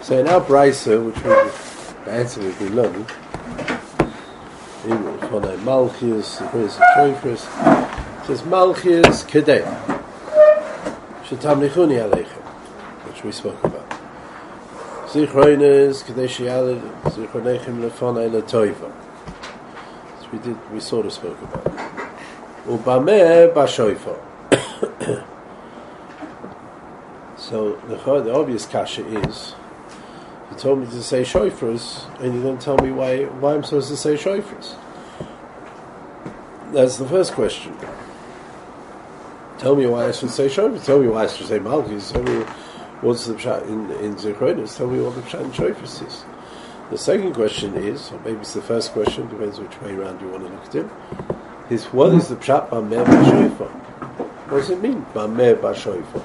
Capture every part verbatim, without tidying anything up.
So in our Brisa, which we, the answer we've been learning, in for the Malchius, the Prince of Shofros, it says Malchius Kedei, Shetamlichuni Aleichem, which we spoke about. Zichroines Kedei Shialed, Zichronechem Lefonai Letoiva. Which we did, we sort of spoke about. Ubameh Bashoifa. So the, the obvious kasha is, you told me to say shofars, and you don't tell me why why I'm supposed to say shofars. That's the first question. Tell me why I should say shofars. Tell me why I should say malchus. Tell me what's the pshat in in zichronos. Tell me what the pshat in shofars is. The second question is, or maybe it's the first question, depends which way around you want to look at it. Is what is the pshat b'ameh b'shofar? What does it mean b'ameh b'shofar?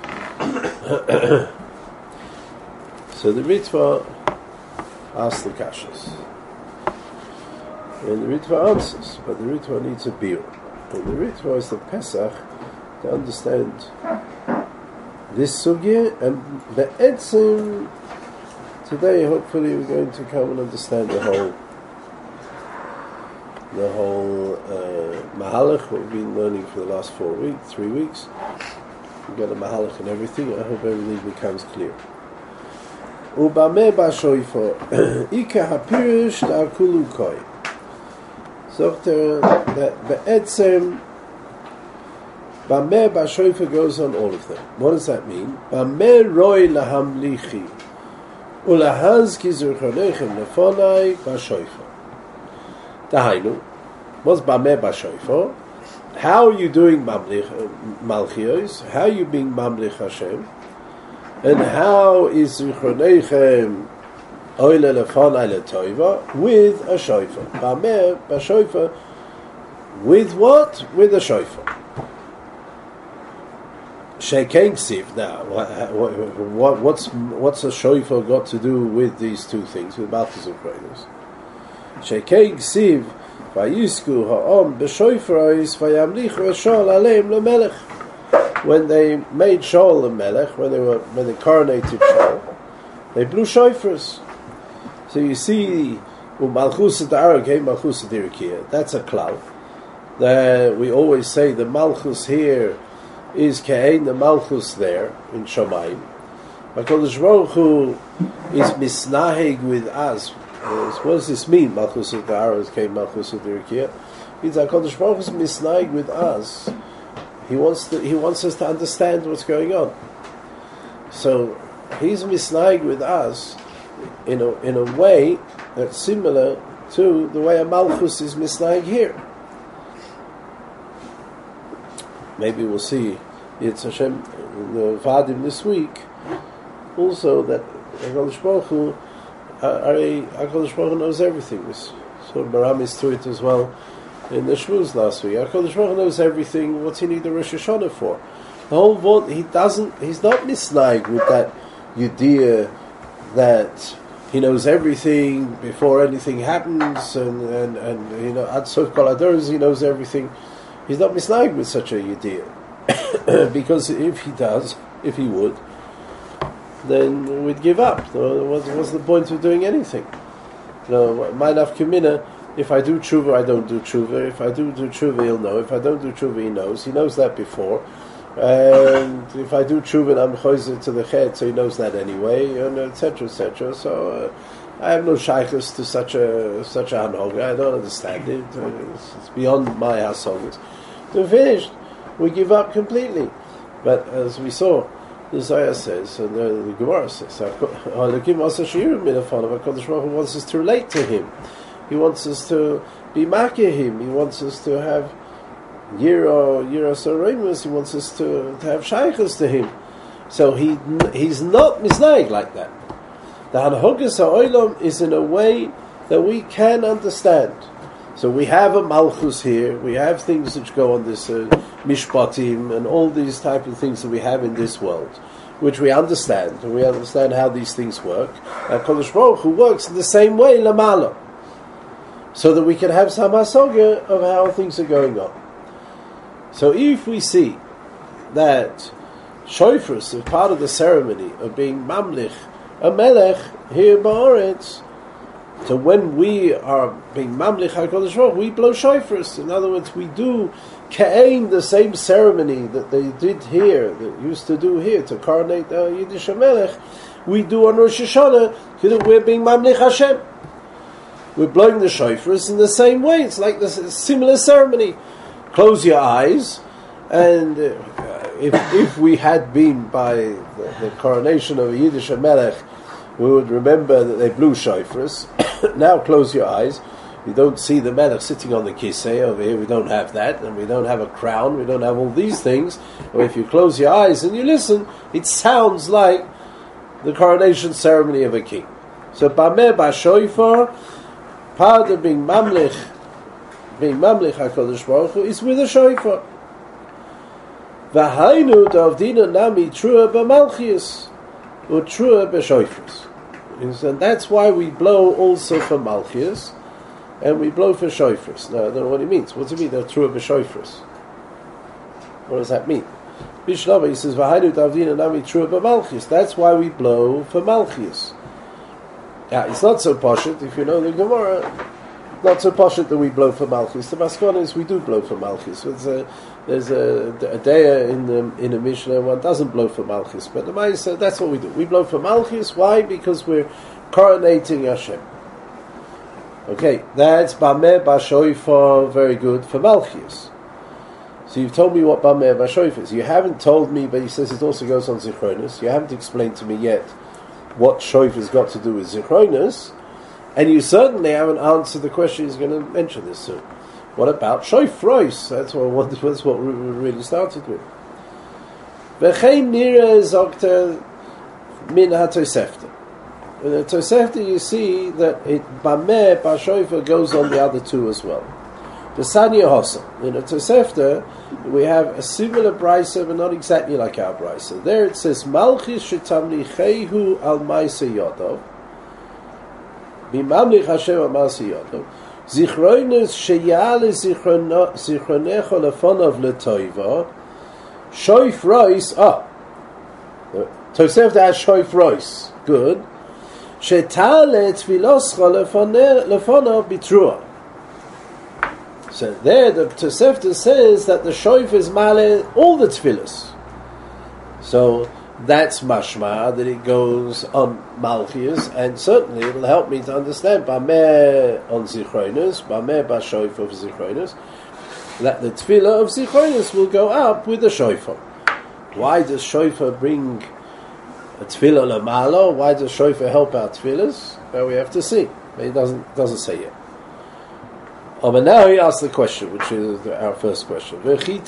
So the Ritva asks the kashas, and the Ritva answers, but the Ritva needs a beer. And the Ritva is the Pesach to understand this sugya, and the etzim today. Hopefully, we're going to come and understand the whole, the whole uh, mahalach what we've been learning for the last four weeks, three weeks. We got a mahalach and everything. I hope everything becomes clear. Ubameh bashoifo ika hapirish ta'akulu koi. Sagt er that be'etzem bameh bashoifo goes on all of them. What does that mean? Bameh roi lahamlichi ulahazki zurchonechem lefonai bashoifo. Dahainu, what's bameh bashoifo? How are you doing mamlich malchios? How are you being mamlich Hashem? And how is zichronechem oile lefonai letoiva with a shofar? Bameh b'shofar with what? With a shofar. Shekein ksiv. Now, what, what, what's what's a shofar got to do with these two things? With malchus and zichronos? Shekein ksiv. Vayisku ha'om b'shofaros vayamlichu shol aleim lemelech. When they made Shaul the melech, when they were when they coronated Shaul, they blew shofars. So you see, Malchus Dara came Malchus Dirikia. That's a cloud. That we always say the Malchus here is Ke'ein the Malchus there in Shamayim. HaKadosh Baruch Hu is misnaheg with us. What does this mean? Malchus Dara came Malchus Dirikia. Means HaKadosh Baruch Hu is misnaheg with us. He wants to, he wants us to understand what's going on. So he's misnaig with us in a in a way that's similar to the way a malchus is misnaig here. Maybe we'll see it's Hashem the Vadim this week. Also that HaKadosh Baruch Hu, HaKadosh Baruch Hu knows everything. So Baram is to it as well. In the Shmuz last week, HaKadosh Baruch Hu knows everything. What's he need the Rosh Hashanah for? The whole world, he doesn't. He's not misnaig with that idea that he knows everything before anything happens, and and, and you know, Ad Sof Kol Hadoros, he knows everything. He's not misnaig with such a idea, because if he does, if he would, then we'd give up. What's, what's the point of doing anything? You know, my nafkamina. If I do tshuva, I don't do tshuva. If I do do tshuva, he'll know. If I don't do tshuva, he knows. He knows that before. And if I do tshuva, I'm choizer to the chet, so he knows that anyway, and et cetera, et cetera. So uh, I have no shaykhus to such a such a hanhoga. I don't understand it. It's, it's beyond my hasogas. So finished. We give up completely. But as we saw, the Zohar says, and the, the Gemara says, HaKadosh Baruch Hu wants us to relate to him. He wants us to be makir him. He wants us to have yiro yiro soremus. He wants us to, to have shaykhus to him. So he he's not misnaig like that. The hanhogas ha'olam is in a way that we can understand. So we have a malchus here. We have things which go on this uh, mishpatim and all these type of things that we have in this world, which we understand. And we understand how these things work. And HaKadosh Baruch Hu works in the same way lamala, so that we can have some hasoga of how things are going on. So if we see that shofars are part of the ceremony of being mamlich a melech here ba'aretz. So when we are being mamlich HaKadosh Baruch Hu, we blow shofars. In other words, we do ke'ein, the same ceremony that they did here, that used to do here, to coronate the Yiddish melech, we do on Rosh Hashanah, because we're being mamlich Hashem. We're blowing the shofars in the same way. It's like this similar ceremony. Close your eyes, and uh, if if we had been by the, the coronation of a Yiddish melech, we would remember that they blew shofars. Now close your eyes. You don't see the melech sitting on the kisei over here. We don't have that, and we don't have a crown. We don't have all these things. Or if you close your eyes and you listen, it sounds like the coronation ceremony of a king. So Bameh Bashofar, part of being mamlich, being mamlich HaKadosh Baruch Hu, is with a shofar. V'hainu davdina nami trua b'malchius, or trua b'shofars. And that's why we blow also for malchius, and we blow for shofars. Now, I don't know what it means. What does it mean, they're trua b'shofars? What does that mean? Bishlava, he says, V'hainu davdina nami trua b'malchius. That's why we blow for malchius. Yeah, it's not so poshut, if you know the Gemara, not so poshut that we blow for Malchus. The Maskana is we do blow for Malchus. There's a, there's a, a day in the, in a Mishnah one doesn't blow for Malchus, but the Maisa, that's what we do. We blow for Malchus. Why? Because we're coronating Hashem. Okay, that's Bameh Bashoifar, very good, for Malchus. So you've told me what Bameh Bashoifar is. You haven't told me, but he says it also goes on Zichronis. You haven't explained to me yet what shoifar's got to do with Zichronis, and you certainly haven't answered the question he's going to mention this soon. What about shofros? That's what that's what we really started with. V'chein nira zokter min ha-tosefta. In the Tosefta you see that it bameh b'shofar goes on the other two as well. The Sanya Hossa. In the Tosefta we have a similar brisa, but not exactly like our brisa. There it says, Malchis shetamlichehu al maisa yodov, bimamlich Hashem al maisa yodov, zichroinus sheyale zichronecho lefonov letoiva, shoif rois, ah, Tosefta has shoif rois, good, shetale tviloscha lefonov bitrua. So there, the Tosefta says that the shoif is male all the tefillas. So that's mashma, that it goes on Malchias, and certainly it'll help me to understand Bameh on Zichronis, Bameh Bashoif of Zichronis, that the tefillah of Zichronis will go up with the shofar. Why does shofar bring a tefillah lamalo? Why does shofar help our tefillahs? Well, we have to see. It doesn't doesn't say yet. Oh, but now he asks the question, which is our first question.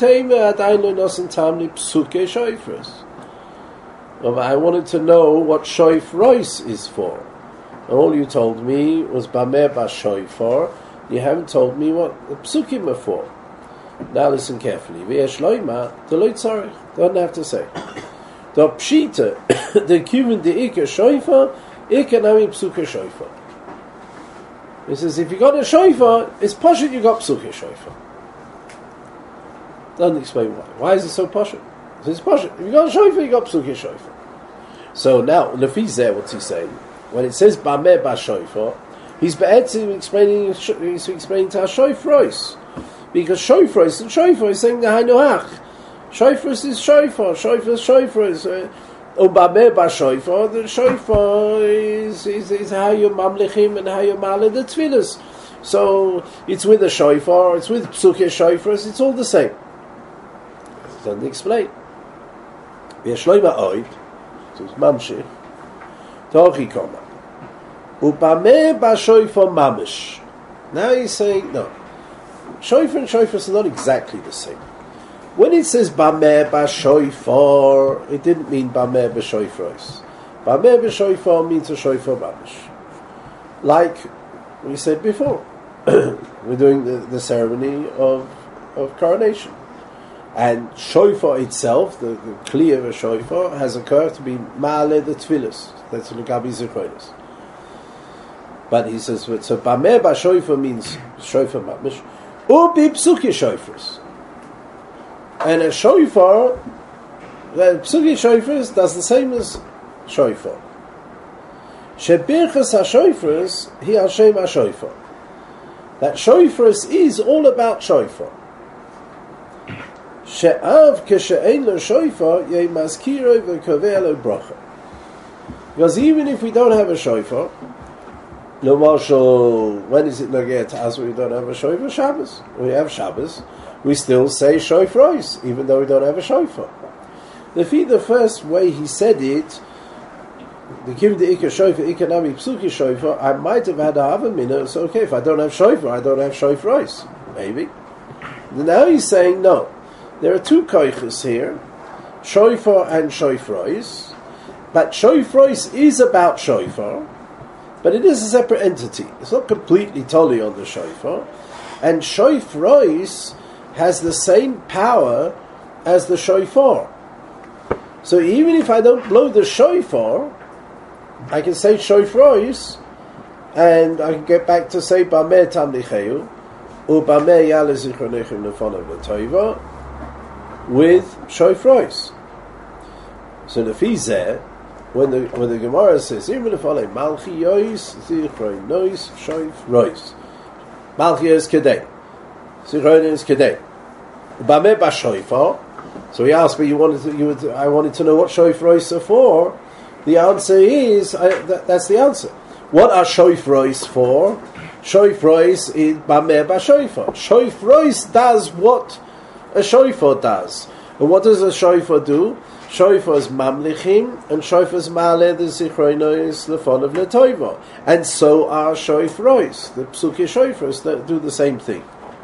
Oh, I wanted to know what shoif rois is for. And all you told me was Bameh Bashoifar. You haven't told me what the psukim are for. Now listen carefully. V'yesh loima, the loy tzarech. Don't have to say. The pshita, the kuven de ikar shoifar, ikar nami psuka shoifar. He says, if you got a shofar, it's poshut you got psuke shofar. Doesn't explain why. Why is it so poshut? He says, poshut. If you got a shofar, you got psuke shofar. So now, Lefizeh, what's he saying? When it says Bameh Bashofar, he's be'etzim explaining, he's explaining to our shofros. Because shofros and shofar is saying the Hainoach. Shofros is shofar, shofar is shofar. Oh, Bameh Bashofar, the shofar is, is, is how you mamlichim and how you malin the tefillas. So it's with the shofar, it's with psuke shofars, it's all the same. It doesn't explain. V'yeshloima oid, so it's mamshich, tochi koma. Ubameh Bashofar mamish. Now he's saying, no, shofar and shofars are not exactly the same. When it says Bameh Bashoifar, it didn't mean Bameh Bashoifros. Bameh Bashoifar means a shofar mamish. Like we said before, we're doing the, the ceremony of of coronation. And shofar itself, the, the kli of a shofar, has occurred to be Ma'aleh the Tfilis. That's L'gabi Zichronis. But he says, so Bameh Bashoifar means shofar mamish. Ubi psuki shofars. And a shofar, the psuki shofar does the same as shofar. Shebirchas HaShoifros hi Hashem HaShoifar. That Shoifros is all about Shofar. She'av keshe'ein lo Shofar yeh mazkiro v'koveh lo bracha. Because even if we don't have a Shofar, no marshal, when is it nageh to us when we don't have a Shofar? Shabbos. When we have Shabbos, we still say Shofros, even though we don't have a Shofar. The the first way he said it, the Kim the Ikar Shofar, Ikar Nami Psuki Shofar, I might have had a other minute, so okay, if I don't have Shofar, I don't have Shofros. Maybe. Now he's saying, no. There are two koiches here, Shofar and Shofros, but Shofros is about Shofar, but it is a separate entity. It's not completely totally on the Shofar, and Shofros has the same power as the Shofar. So even if I don't blow the Shofar, I can say Shofros, and I can get back to say Bameh Tamlicheu, or Bameh Yale Zichronechem Lefonav L'Toiva, with Shofros. So the Fizeh, when the when the Gemara says, even if I Malchi Yois, Zichronos, Shofros. Malchi is Kedei. Zichronos is Kedei. Bameh Bashofar. So he asked me, you wanted to, you would, I wanted to know what Shofros are for. The answer is, I, that, that's the answer. What are Shofros for? Shofros is Bameh Bashofar. Shofros does what a shofar does. And what does a shofar do? Shofar is mamlichim, and shofar is ma'aleh the zichronos lefonav letoiva. And so are shofros, the psuki shofars that do the same thing.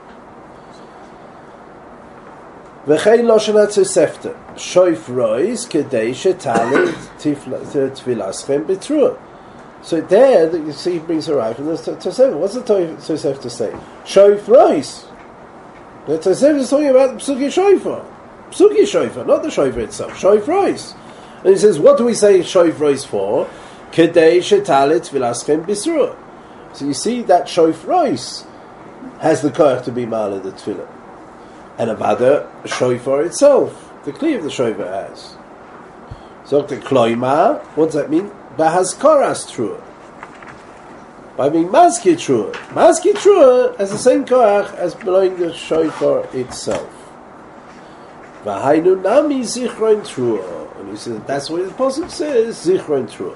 V'chein loshen haTosefta, shofros kedei shetali tfilaschem b'trua. So there, you see, he brings a right from the Tosefta. What's the Tosefta say? Shofros. The Tosefta is talking about Psuki Shofar. Psuki Shofar, not the Shofar itself. Shofros. And he says, what do we say Shofros for? Kedei shetalit vilaschem bisrua. So you see that Shofros has the koach to be ma'aleh the tefillah. And about the Shofar itself, the kli of the Shofar has. So the kloima, what does that mean? Bahazkaras trua. By being maski trua. Maski trua has the same koach as blowing the shofar itself. V'hainu nami zichron trua. And he says, that's what the Pasuk says, zichron trua.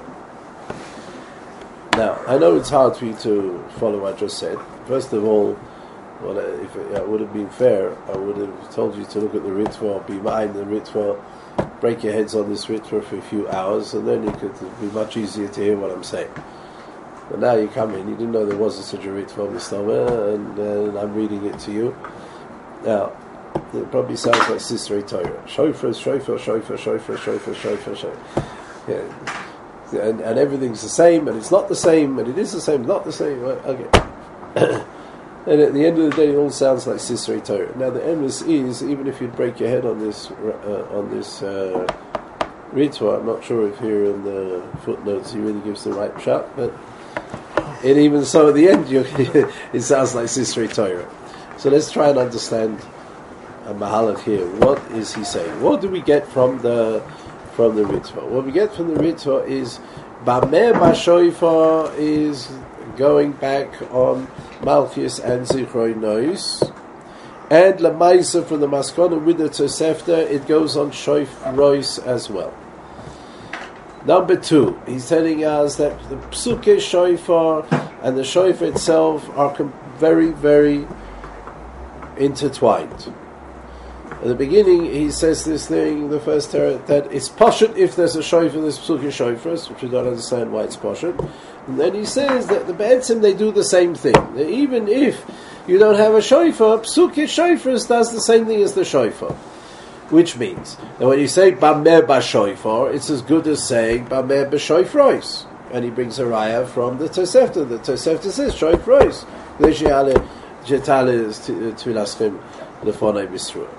Now, I know it's hard for you to follow what I just said. First of all, well, if it, it would have been fair, I would have told you to look at the Ritva, be mind the Ritva, break your heads on this Ritva for a few hours, and then it could be much easier to hear what I'm saying. But now you come in, you didn't know there was such a Ritva on the stomach, and, uh, and I'm reading it to you. Now, it probably sounds like Sistrei Torah. Shofar, shofar, shofar, shofar, shofar, shofar, shofar. Yeah. And, and everything's the same, and it's not the same, and it is the same, not the same. Okay. And at the end of the day, it all sounds like Sistrei Torah. Now, the emes is, even if you break your head on this uh, on this uh, Ritva, I'm not sure if here in the footnotes he really gives the right shot, but and even so, at the end, you, it sounds like Sistrei Torah. So let's try and understand a mahalach here. What is he saying? What do we get from the from the Ritva? What we get from the Ritva is Bameh Bashofar is going back on Malchus and Zichronos, and Lamaisa from the Maskana with the Tosefta, it goes on Shofros as well. Number two, he's telling us that the Psuke Shofar and the Shofar itself are com- very, very intertwined. At the beginning, he says this thing, the first terror, that it's poshut if there's a shofar, there's psuki shofars, which we don't understand why it's poshut. And then he says that the Be'etzim, they do the same thing. That even if you don't have a shofar, psuki shofars does the same thing as the shofar. Which means, that when you say Bameh Bashofar, it's as good as saying Bameh Bashofros. And he brings a raya from the Tosefta. The Tosefta says Shofros. Jetale Tvilaschem Lefonai Bisrua.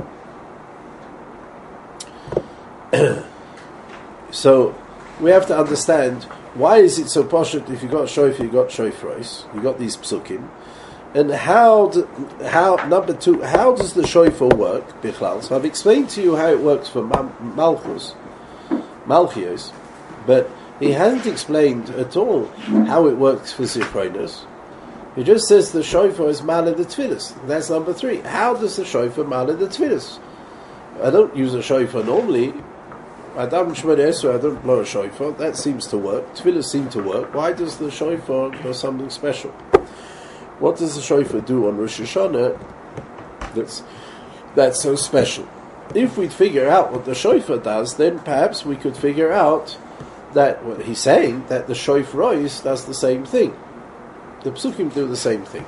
So we have to understand why is it so poshut if you got shofar, you got shofros, you got these psukim, and how do, how number two, how does the shofar work? Bichlal. So I've explained to you how it works for Malchus, Malchios, but he hasn't explained at all how it works for Zichronos. He just says the shofar is Malad the Tfilis. That's number three. How does the shofar Malad the Tfilis? I don't use a shofar normally. Adam Shemona Esrei, I don't blow a shofar. That seems to work. Tfilis seem to work. Why does the shofar do something special? What does the shofar do on Rosh Hashanah that's, that's so special? If we'd figure out what the shofar does, then perhaps we could figure out that well, he's saying that the shofar does the same thing. The psukim do the same thing.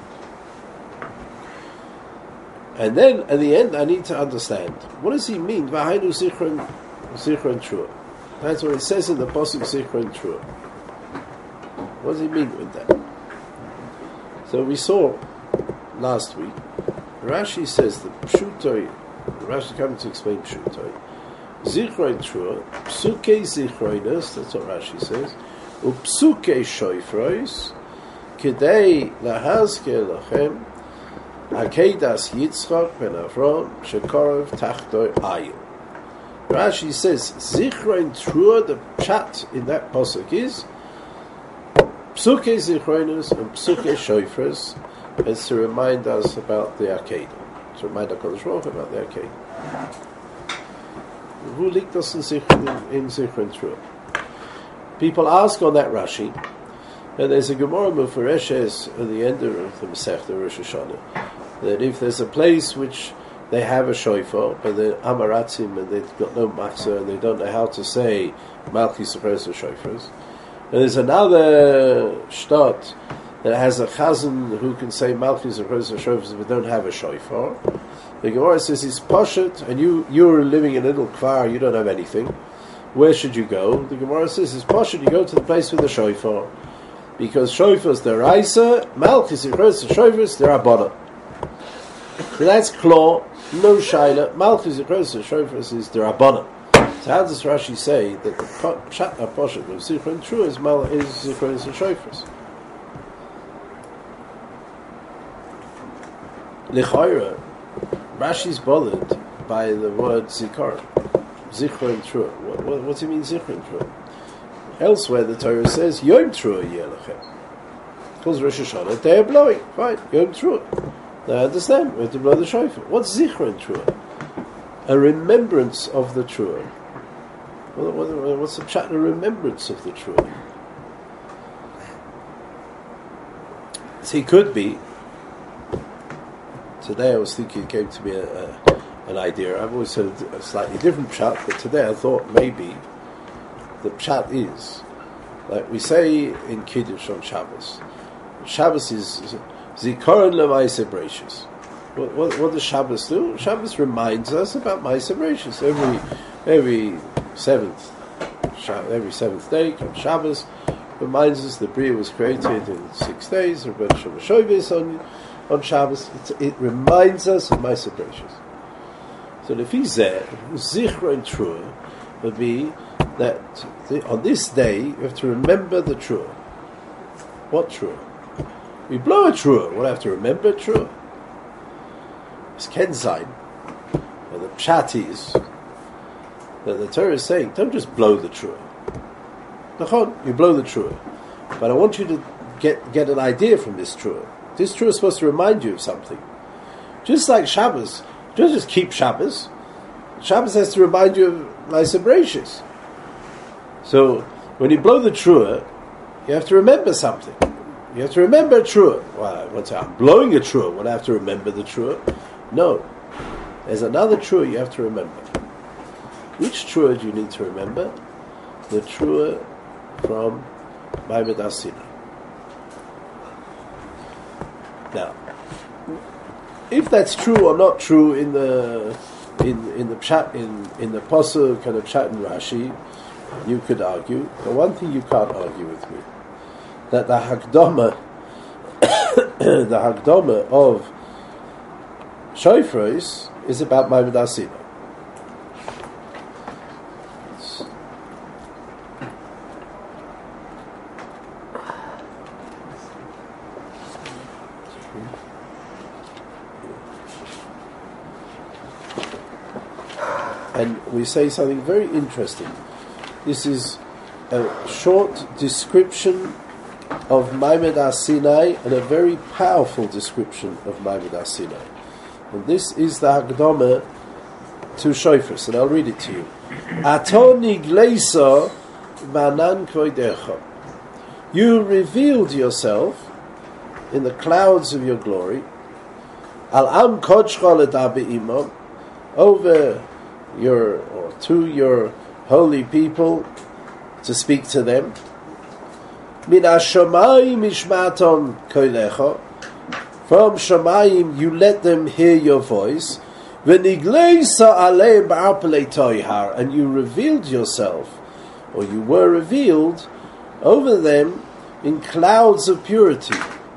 And then, at the end, I need to understand, what does he mean? V'hainu zichron, zichron trua. That's what it says in the pasuk zichron trua. What does he mean with that? So we saw last week, Rashi says the pshutoi, Rashi coming to explain pshutoi, zichron trua, psuke zichroinus, that's what Rashi says, upsuke shoifrois, Kedei lahazke lachem Akedas Yitzchak ben Avram shekorov tachtoi ayil. Rashi says Zichron Trua, the chat in that pasuk is Psuke Zichroinus and Psuke Shofars, as to remind us about the Akedah, to remind HaKadosh Baruch Hu about the Akedah. Who liegt us in Zichron, in Zichron Trua? People ask on that Rashi. And there's a Gemara Mufareshes at the end of the Masechta Rosh Hashanah that if there's a place which they have a shofar, but they're Amaratzim and they've got no machzor and they don't know how to say Malchi Sechros or Shofars, and there's another shtat that has a chazan who can say Malchi Sechros or Shofars but don't have a shofar, the Gemara says it's Poshet, and you, you're living in a little kfar, you don't have anything. Where should you go? The Gemara says it's Poshet, you go to the place with the shofar. Because shofars they're Raisa, Malchus Yichros shofars they're Abana. So that's claw, no shaila. Malchus Yichros shofars is they're Abana. So how does Rashi say that the pshat aposhet of Zichron Trua is Mal is Yichros and shofars? L'chayra, Rashi's bothered by the word Zikaron, Zichron Trua. What, what, what's it mean Zichron Trua? Elsewhere, the Torah says Yom Trua Yelachem. Because Rosh Hashanah, they are blowing. Fine, Yom Trua. Now I understand. We have to blow the shofar. What's Zichron Trua? A remembrance of the Trua. What, what, what's the chat? A remembrance of the Trua. See, it could be. Today I was thinking, it came to me a, a, an idea. I've always had a slightly different chat, but today I thought maybe the pshat is, like we say in Kiddush on Shabbos. Shabbos is Zikaron leMaaseh Bereishis. What, what, what does Shabbos do? Shabbos reminds us about Maaseh Bereishis. Every every seventh every seventh day comes Shabbos, reminds us the Bria was created in six days. Rebbe Shemoshovis on on Shabbos. It's, it reminds us of Maaseh Bereishis. So the Fizeh Zichron Trua would be that the, on this day you have to remember the Trua. What Trua? We blow a Trua. We'll have to remember Trua. It's Kenzain. And the Pshat is that the Torah is saying, don't just blow the Trua. Nachon, you blow the Trua. But I want you to get, get an idea from this Trua. This Trua is supposed to remind you of something. Just like Shabbos. Don't just keep Shabbos. Shabbos has to remind you of Maaseh Bereishis. So, when you blow the Trua, you have to remember something. You have to remember a Trua. Well, once I'm blowing a Trua, will I have to remember the Trua? No. There's another Trua you have to remember. Which Trua do you need to remember? The Trua from Ma'amad Har Sinai. Now, if that's true or not true in the in in the pshat in in the pasuk kind of pshat in Rashi, you could argue. The one thing you can't argue with me, that the Hakdama, the Hakdama of Shofros is about Ma'amad Har Sinai. And we say something very interesting. This is a short description of Maimed HaSinai and a very powerful description of Maimed HaSinai. And this is the Hakdama to Shofros, and I'll read it to you. Ato nigleisa v'anan kvodecha. You revealed yourself in the clouds of your glory. Al am kodshcha ledaber imam, over your or to your holy people to speak to them. Min hashamayim ishmaton kolecha. From Shamayim you let them hear your voice. V'nigleisa aleim ba'arpelei toihar, and you revealed yourself, or you were revealed over them in clouds of purity.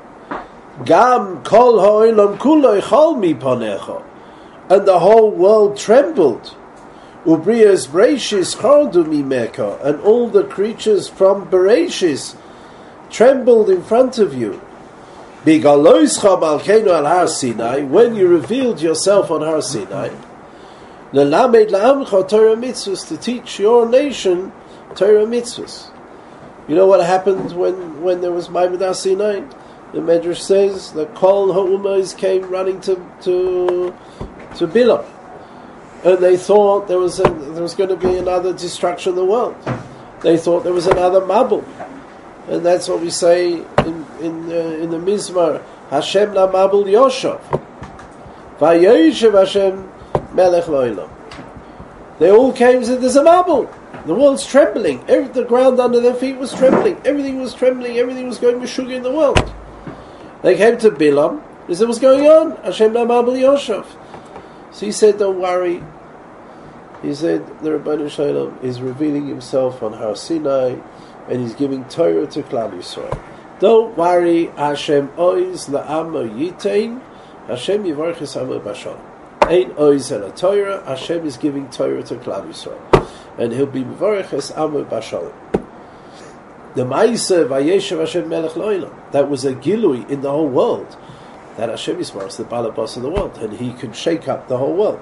Gam kol ha'olam kulo ichol mipanecha, and the whole world trembled. Ubrias Bereshis chardu mimeka, and all the creatures from Bereshis trembled in front of you. Bigaloischa malkeinu al Har Sinai, when you revealed yourself on Har Sinai. Lelamed la'amcha Torah mitzvahs, to teach your nation Torah mitzvahs. You know what happened when, when there was Maimed HaSinai? The Medrash says that Kol ha'umayis came running to to to Bilam, and they thought there was a, there was going to be another destruction of the world. They thought there was another Mabul, and that's what we say in in uh, in the Mizmar. Hashem la Mabul Yoshav, Vayoshev Hashem Melech Lo'ilam. They all came and said, "There's a Mabul. The world's trembling. Every, the ground under their feet was trembling. Everything was trembling. Everything was going meshuggah in the world." They came to Bilam. He said, "What's going on?" Hashem la Mabul Yoshav. So he said, "Don't worry." He said, "The Ribono Shel Olam is revealing himself on Har Sinai, and he's giving Torah to Klal Yisrael. Don't worry. Hashem oiz la'amo yitein. Hashem yivarchis amo b'shalom. Ain't oiz el Torah. Hashem is giving Torah to Klal Yisrael, and he'll be yivarchis amo b'shalom." The Ma'aseh Vayeshev Hashem Melech Lo'ilam, that was a gilui in the whole world, that Hashem is the balabas of the world, and he could shake up the whole world.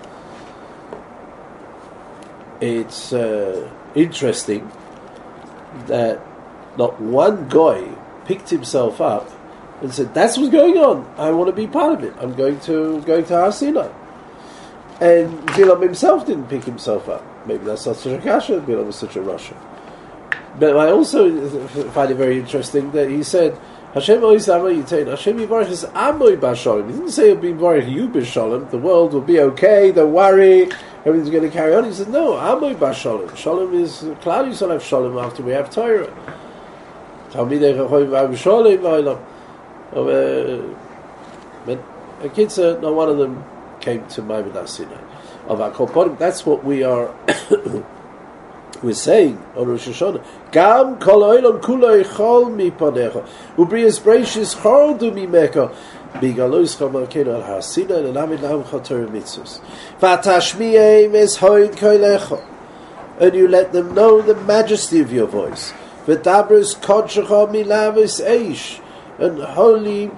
It's uh, interesting that not one guy picked himself up and said, "That's what's going on. I want to be part of it. I'm going to going to Har Sinai." And Bilam himself didn't pick himself up. Maybe that's not such a kasha. Bilam was such a Russia. But I also find it very interesting that he said, "Hashem ois amo yitein, Hashem yivarchis amo b'shalom." He didn't say he'll be yivarch you b'shalom. The world will be okay. Don't worry. Everything's going to carry on. He said, "No, amo b'shalom. Shalom is Klal Yisrael have shalom after we have Torah." Talmidei Chachamim v'Shalom v'Olam. But a kid said, no one of them came to Maimed HaSinai. Of our Kolponim, that's what we are. We're saying on Rosh Hashanah, Gam kol ha'olam kulo ichol mipanecha, ubrias Bereshis chardu mimeka, bigaloischa malkeinu al Har Sinai, lelamed la'amcha Torah mitzvos. V'tashmi'eim es ho'in kolecha, and you let them know the majesty of your voice. V'dabros kodshecha milavis eish, and holy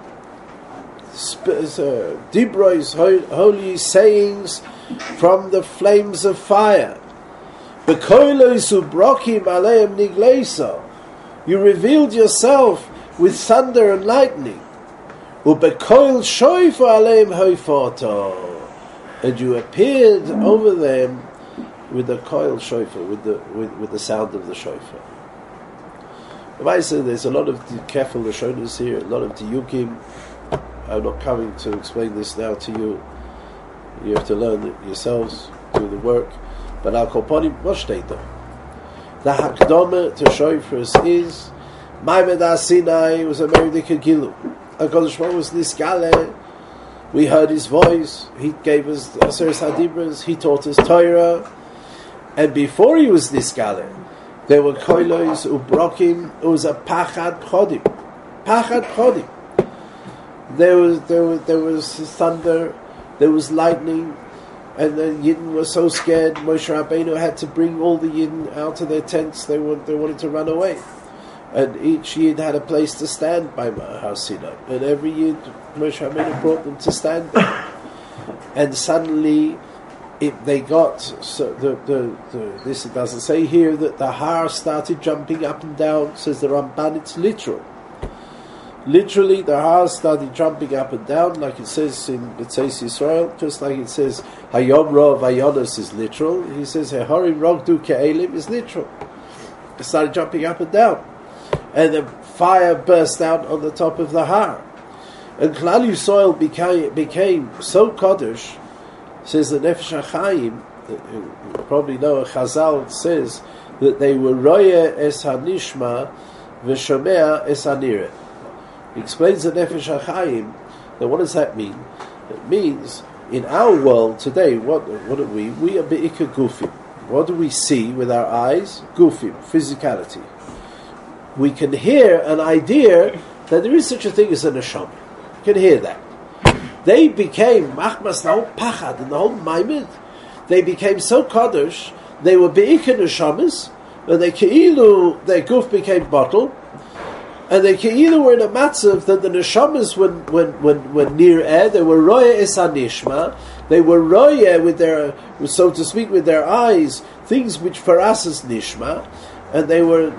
uh, dibros, holy sayings from the flames of fire. You revealed yourself with thunder and lightning. And you appeared over them with the koil shofar, with the with, with the sound of the shofar. There's a lot of careful lashonos here, a lot of diyukim. I'm not coming to explain this now to you. You have to learn it yourselves, do the work. But Al Kolponim, what steht da? The Hakdama to Shofros is Maimed HaSinai was a very dike gilu. HaKadosh Baruch Hu was niskale. We heard his voice. He gave us Aseres HaDibros. He taught us Torah. And before he was niskale, there were koilos ubrokim. It was a pachad chodim. Pachad chodim. There was there was there was thunder. There was lightning. And the Yidden were so scared, Moshe Rabbeinu had to bring all the Yidden out of their tents. They want, they wanted to run away. And each Yid had a place to stand by Har Sinai. And every Yid, Moshe Rabbeinu brought them to stand there. And suddenly, it, they got so the, the the this it doesn't say here that the har started jumping up and down. Says the Ramban, it's literal. Literally, the har started jumping up and down, like it says in B'tzeis Yisrael, just like it says Hayom Ro Vayonos is literal. He says Harim Rogdu Ke'elim is literal. It started jumping up and down, and the fire burst out on the top of the har, and Klal Yisrael became became so Kodesh. Says the Nefesh HaChaim, you probably know a Chazal says that they were Roya es HaNishma v'Shomea es HaNireh. He explains the Nefesh HaChaim that what does that mean? It means in our world today, what what are we? We are be'ikah gufim. What do we see with our eyes? Gufim, physicality. We can hear an idea that there is such a thing as a neshama. You can hear that. They became machmas, the whole pachad and the whole maimed. They became so kadosh. They were beikah neshamas, and they keilu their guf became bottled, and they keilu were in a matzav that the neshamas when when when when near air they were roya esanishma. They were roya with their, so to speak, with their eyes, things which for us is nishma, and they were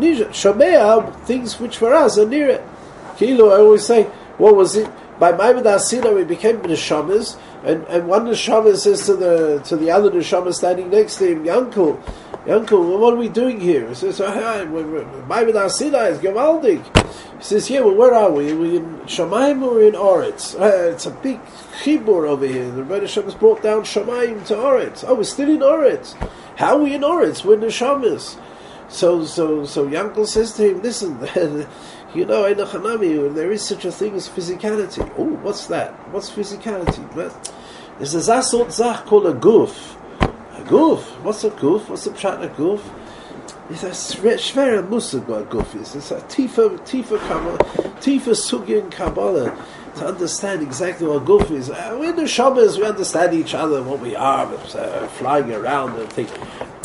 shomea, things which for us are near it. Keilu, I always say, what was it? By Maimed Asila we became neshamas, and, and one neshama says to the to the other neshama standing next to him, Yankel, Yankel, what are we doing here? He says, Maimed Asila is Gavaldik. He says, yeah, well, where are we? Are we in Shamayim or in Oretz? Uh, it's a big chibur over here. The Rebbe Hashem has brought down Shamayim to Oretz. Oh, we're still in Oretz. How are we in Oretz? We're neshamas. So, so, so Yankel says to him, listen, you know, there is such a thing as physicality. Oh, what's that? What's physicality? There's a zasot zach called a guf. A guf? What's a guf? What's the pshat a guf? It's a shvera musag what a guf is. It's a tifa, tifa kabbalah, tifa sugya in Kabbalah to understand exactly what a guf is. Uh, we're in the shabbos, we understand each other, what we are, uh, flying around and things.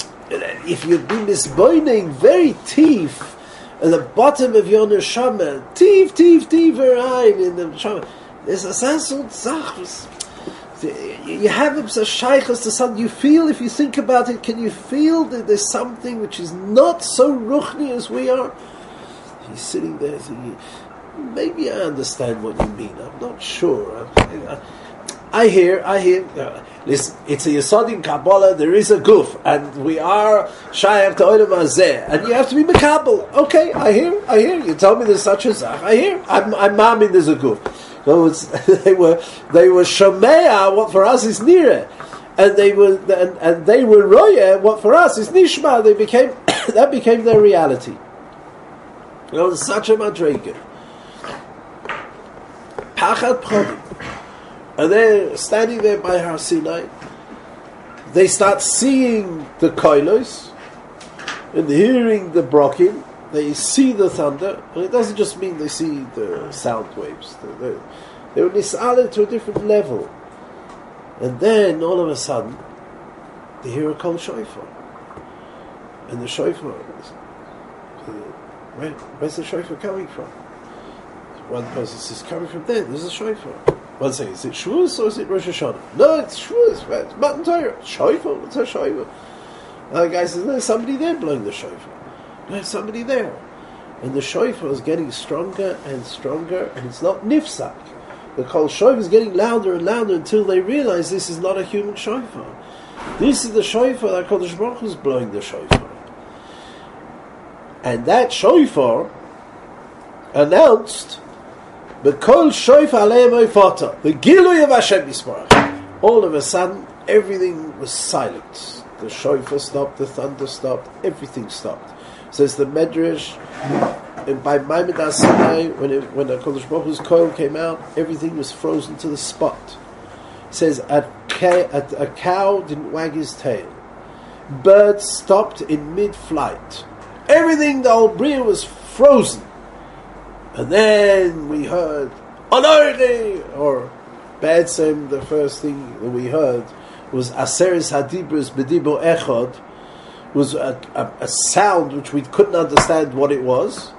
If you've been misboining very teeth, at the bottom of your neshama, tief, tief, tief, rein in the neshama. There's a sense of zach. You have a shaychus to something. You feel, if you think about it, can you feel that there's something which is not so ruchni as we are? He's sitting there thinking, maybe I understand what you mean. I'm not sure. I, I, I hear, I hear. Uh, listen, it's a Yesod in Kabbalah. There is a guf, and we are shayach to olam hazeh, and you have to be mekabel. Okay, I hear, I hear. You tell me there's such a zach. I hear. I'm, I'm mamin. There's a guf. So it's, they were, they were shomea. What for us is nireh, and they were, and, and they were roya. What for us is nishma. They became that became their reality. You know, it's such a madrega. Pachad prodim. And they're standing there by Har Sinai. They start seeing the koilos and hearing the brokim. They see the thunder, and it doesn't just mean they see the sound waves. They, they were nis'aleh to a different level. And then all of a sudden, they hear a kol shofar, and the shofar. Where, where's the shofar coming from? One person says, coming from there. There's a shofar. One says, is it Shavuos or is it Rosh Hashanah? No, it's Shavuos. It's Matan Torah. Shofar. What's a shofar? The guy says, there's somebody there blowing the shofar. There's somebody there. And the shofar is getting stronger and stronger, and it's not nifsak. The kol shofar is getting louder and louder until they realize this is not a human shofar. This is the shofar that Kodesh Baruch Hu is blowing the shofar. And that shofar announced the kol shofar aleim oifata, the gilui of Hashem Yisparach. All of a sudden, everything was silent. The shofar stopped, the thunder stopped, everything stopped. Says the Medrash, and by Maimed Sinai, when it, when the Kodesh Baruch Hu's coil came out, everything was frozen to the spot. It says a, a, a cow didn't wag his tail. Birds stopped in mid-flight. Everything, the whole bria was frozen. And then we heard Onoiri, or Ba'etzem, the first thing that we heard was Aseres Hadibros B'Dibur Echad, was a, a, a sound which we couldn't understand what it was.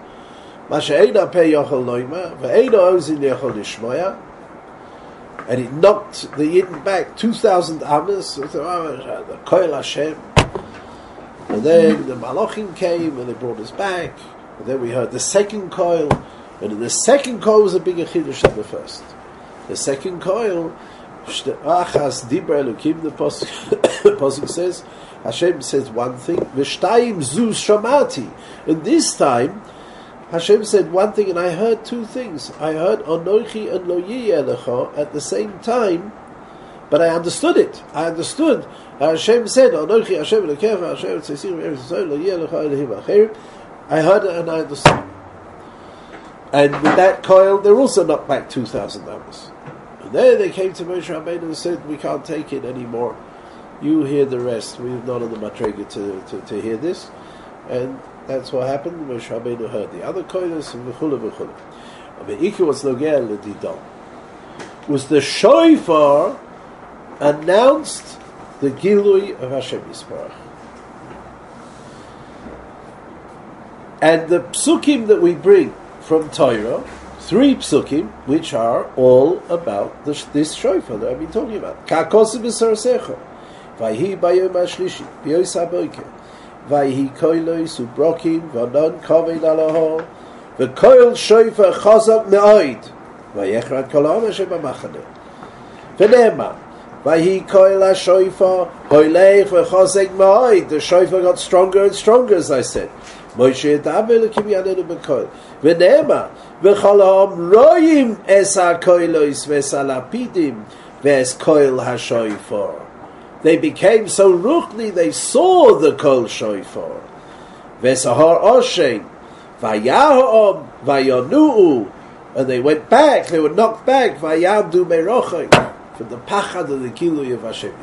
and it knocked the Yidden back two thousand amas. The Koil Hashem, and then the Malachim came and they brought us back. And then we heard the second Koil, and the second Koil was a bigger chiddush than the first. The second Koil, Achas Dibra Elokim, the pasuk says, Hashem says one thing, V'shtayim zu shamati, and this time Hashem said one thing, and I heard two things. I heard Anochi and Lo Yiyeh at the same time, but I understood it. I understood. Hashem said Anochi Hashem Elokecha Hashem Tzeisim Eretz Yisrael Lo Yiyeh Lecha Elohim Acherim. I heard it and I understood. And with that coil, they're also knocked back two thousand hours. And then they came to Moshe Rabbeinu and said, "We can't take it anymore. You hear the rest. We're not on the Matrega to, to to hear this." And that's what happened. Moshe Rabbeinu heard the other koilos and v'chula v'chula. But Iki was nogel l'didon. Was the shofar announced the gilui of Hashem Yisparach. And the psukim that we bring from Torah, three psukim, which are all about this, this shofar that I've been talking about. Ka'kosim b'sarasecha, vayhi bayom ha'shlishi, b'yos ha'boker, vayhi koilos u'brokim, v'anon kovein alaho, v'koil shofar chazak me'oid, vayechrad kol ha'am Hashem ha'machaneh. V'ne'ema, vayhi koil ha'shofar, hoilech v'chazak me'oid. The shofar got stronger and stronger, as I said. Moshe Daber Elokim Yanenu B'Koil V'ne'ema V'chol ha'am royim es ha'koilos v'es ha'lapidim v'es koil ha'shofar. They became so ruchni, they saw the koil shofar. V'es ha'har oshen v'yah ha'am v'yonu'u, and they went back, they were knocked back v'yamdu me'rochai, from the pachad of the gilui of Hashem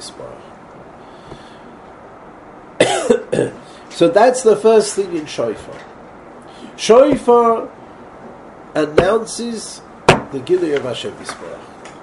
Yisparach. So that's the first thing in shofar. Shofar announces the gilui of Hashem Yisparach.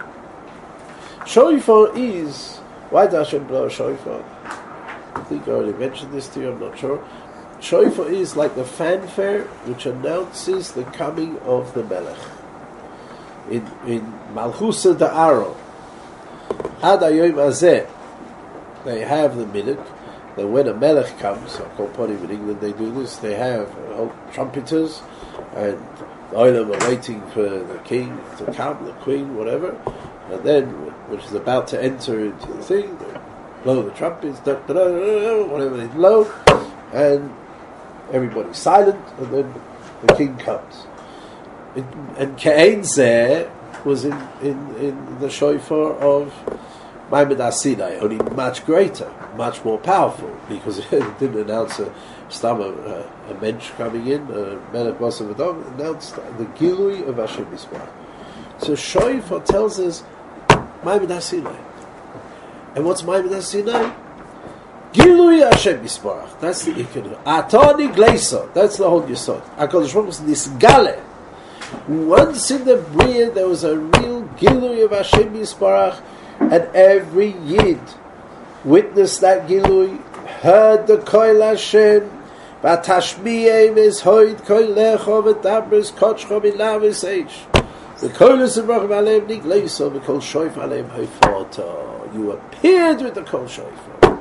Shofar is, why does Hashem blow a shofar? I think I already mentioned this to you, I'm not sure. Shofar is like the fanfare which announces the coming of the Melech. In in Malchusa Da'aro, Ad Hayom Hazeh, they have the minhag that when a melech comes, I've got party in England, they do this, they have uh, trumpeters, and the oilam are waiting for the king to come, the queen, whatever, and then, which is about to enter into the thing, they blow the trumpets, da, da, da, da, whatever they blow, and everybody's silent, and then the king comes. It, and Ka'ain Zeh was in, in, in the shofar of Maimon HaSinai, only much greater, much more powerful, because it didn't announce a stam a, a mensch coming in, a Melech Basav Adam, announced the Gilui of Hashem Yisparach. So shofar tells us Maimon HaSinai. And what's Maimon HaSinai? Gilui Hashem Yisparach. That's the Ikon. Atani Gleisa. That's the whole Yisod. HaKadosh Baruch Hu was Nisgale. Once in the Bria, there was a real Gilui of Hashem Yisparach, and every Yid witnessed that Gilui, heard the Koil Hashem, Vatashmiyem is hoid Koilecho v'dabres kochcho milavis H. The Koilus of Racham Aleim Nigleiso v'kol Shoif Aleim Hoifata. You appeared with the Kol Shofar.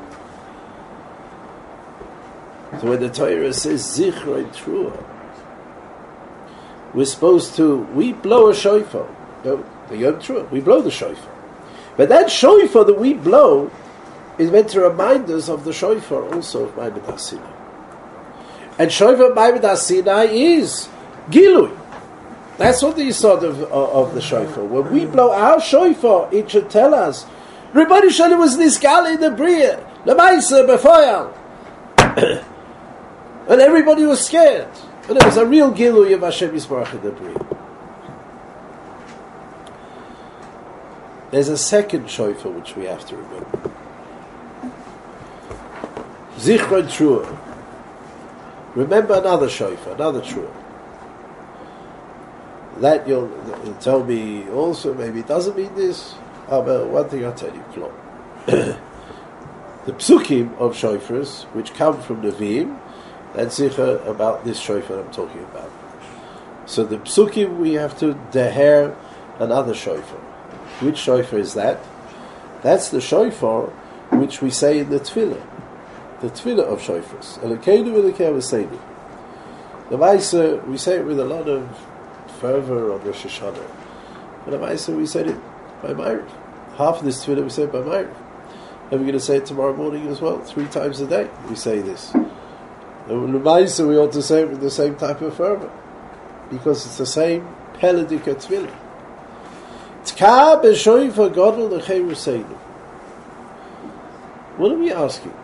So when the Torah says Zichrei Trua, we're supposed to, we blow a shofar. No, the Yom Trua, we blow the shofar. But that shofar that we blow is meant to remind us of the shofar also of Maimon HaSinai. And shofar Maimon HaSinai is Gilui. That's what the yisod of, of, of the shofar. When we blow our shofar, it should tell us, Rebbeinu Shalom was niskal in the Bria, Lemaisa B'foyal. And everybody was scared. And it was a real Gilui of Hashem Yisparach in the Bria. There's a second shofar which we have to remember. Zichron Trua. Remember another shofar, another Trua. That you'll, you'll tell me also, maybe it doesn't mean this. Oh, but one thing I'll tell you, Klon. The psukim of shofars, which come from Nevi'im, that's sicher about this shofar I'm talking about. So the psukim, we have to deher another shofar. Which shofar is that? That's the shofar which we say in the tefillah. The tefillah of shofars. Elokeinu v'Elokei Avosseinu. The Maisa, we say it with a lot of fervor on Rosh Hashanah. But the Maisa, we said it by Ma'ariv. Half of this tefillah we say it by Ma'ariv. And we're going to say it tomorrow morning as well. Three times a day we say this. And the Maisa, we ought to say it with the same type of fervor. Because it's the same Peladika tefillah. Tka b'shoifar gadol l'chei Ruseinu. What are we asking?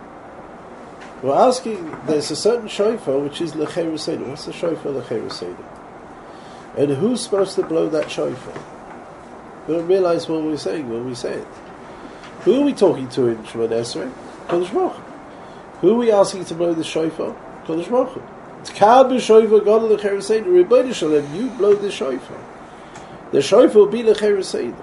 We're asking, there's a certain shofar which is l'chei Ruseinu. What's the shofar l'chei Ruseinu? And who's supposed to blow that shofar? We don't realize what we're saying when we say it. Who are we talking to in Shemona Esrei? Kodesh Baruch Hu. Who are we asking to blow the shofar? Kodesh Baruch Hu. Tka b'shoifar gadol l'chei Ruseinu. Rebbeinu Shalem, you blow the shofar. The shofar will be l'chei Ruseinu.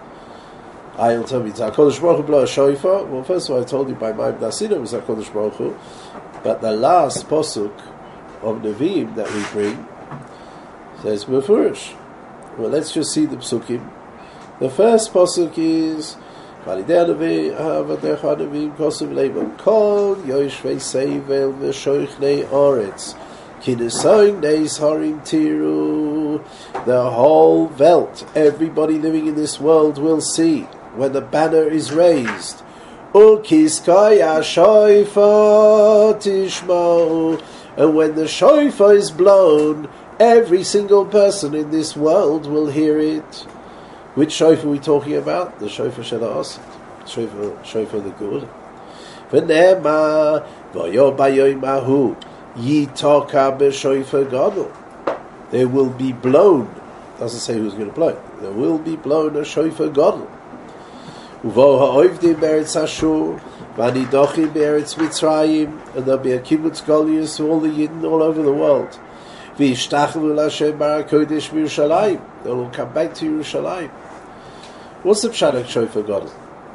I'll tell me, HaKadosh Baruch Hu blow a shofar. Well, first of all, I told you by Ma'im Dasina it was HaKadosh Baruch Hu. But the last posuk of Nevi'im that we bring says Mefurish. Well, let's just see the psukim. The first posuk is Validei Nevi Havadecha Nevi'im Kosev Leibon Kol Yoshvei Seivel V'Shoichnei Oretz Kinesoin Neis Harim Tiru. The whole Welt, everybody living in this world will see when the banner is raised. Ukiskai HaShofar Tishma'u. And when the shofar is blown, every single person in this world will hear it. Which shofar are we talking about? The shofar Shel HaAsid. Shofar, shofar the good. V'nema V'yo Bayoim Ahu Yitoka B'Shofar Gadol. There will be blown. Doesn't say who's going to blow it. There will be blown a shofar gadol. Uvo ha'ovdim be'eretz Ashur, v'anidochim be'eretz Mitzrayim, and there'll be a kibbutz golius to all the Yidden all over the world. V'yishtachavu l'Hashem bar HaKodesh b'Yerushalayim. They'll all come back to Yerushalayim. What's the pshat of shofar gadol?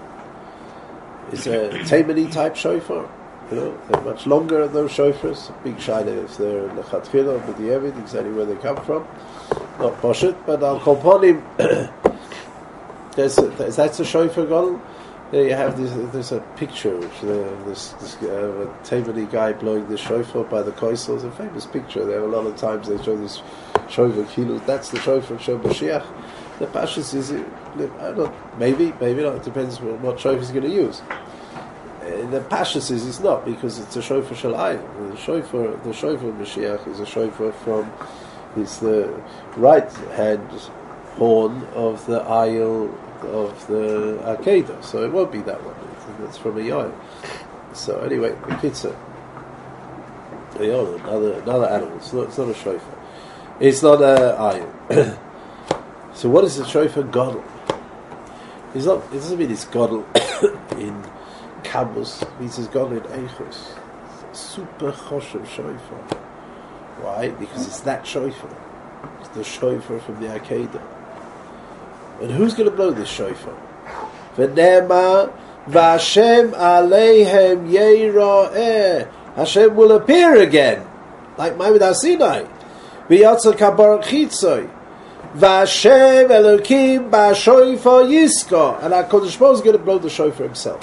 It's a Taimani type shofar. You know, they're much longer, those shofars. Big shayla if they're in the Chatchila, but the Evid, exactly where they come from. Not Poshet, but Al Kolponim. There's a, that's a shofar gadol. There you have this. There's a picture which uh, this this uh, Taimani guy blowing the shofar by the Koisel. It's a famous picture. There are a lot of times they show this shofar kilu. That's the shofar Shel Mashiach. The Pashas is, I don't know, maybe, maybe not. It depends on what shofar he's going to use. Uh, the Pashas is it's not because it's a shofar Shel Ayin. The shofar, the shofar Mashiach is a shofar from. It's the right hand horn of the aisle of the Akedah, so it won't be that one. It's from a yoel. So anyway, the pizza, a yoel, another another animal. It's not, it's not a shofar. It's not a aisle. So what is the shofar gadol? It's not. It doesn't mean it's gadol in Kabbos. It means it's gadol in Eichos. Super choshev shofar. Why? Because it's that shofar. It's the shofar from the Akedah. And who's going to blow this shofar? V'nema v'Hashem aleihem yeira'eh. Hashem will appear again, like Ma'amad HaSinai. V'yatzel kabarak chitzoi. V'Hashem Elokim b'shofar yiska. And HaKadosh Baruch Hu is going to blow the shofar himself.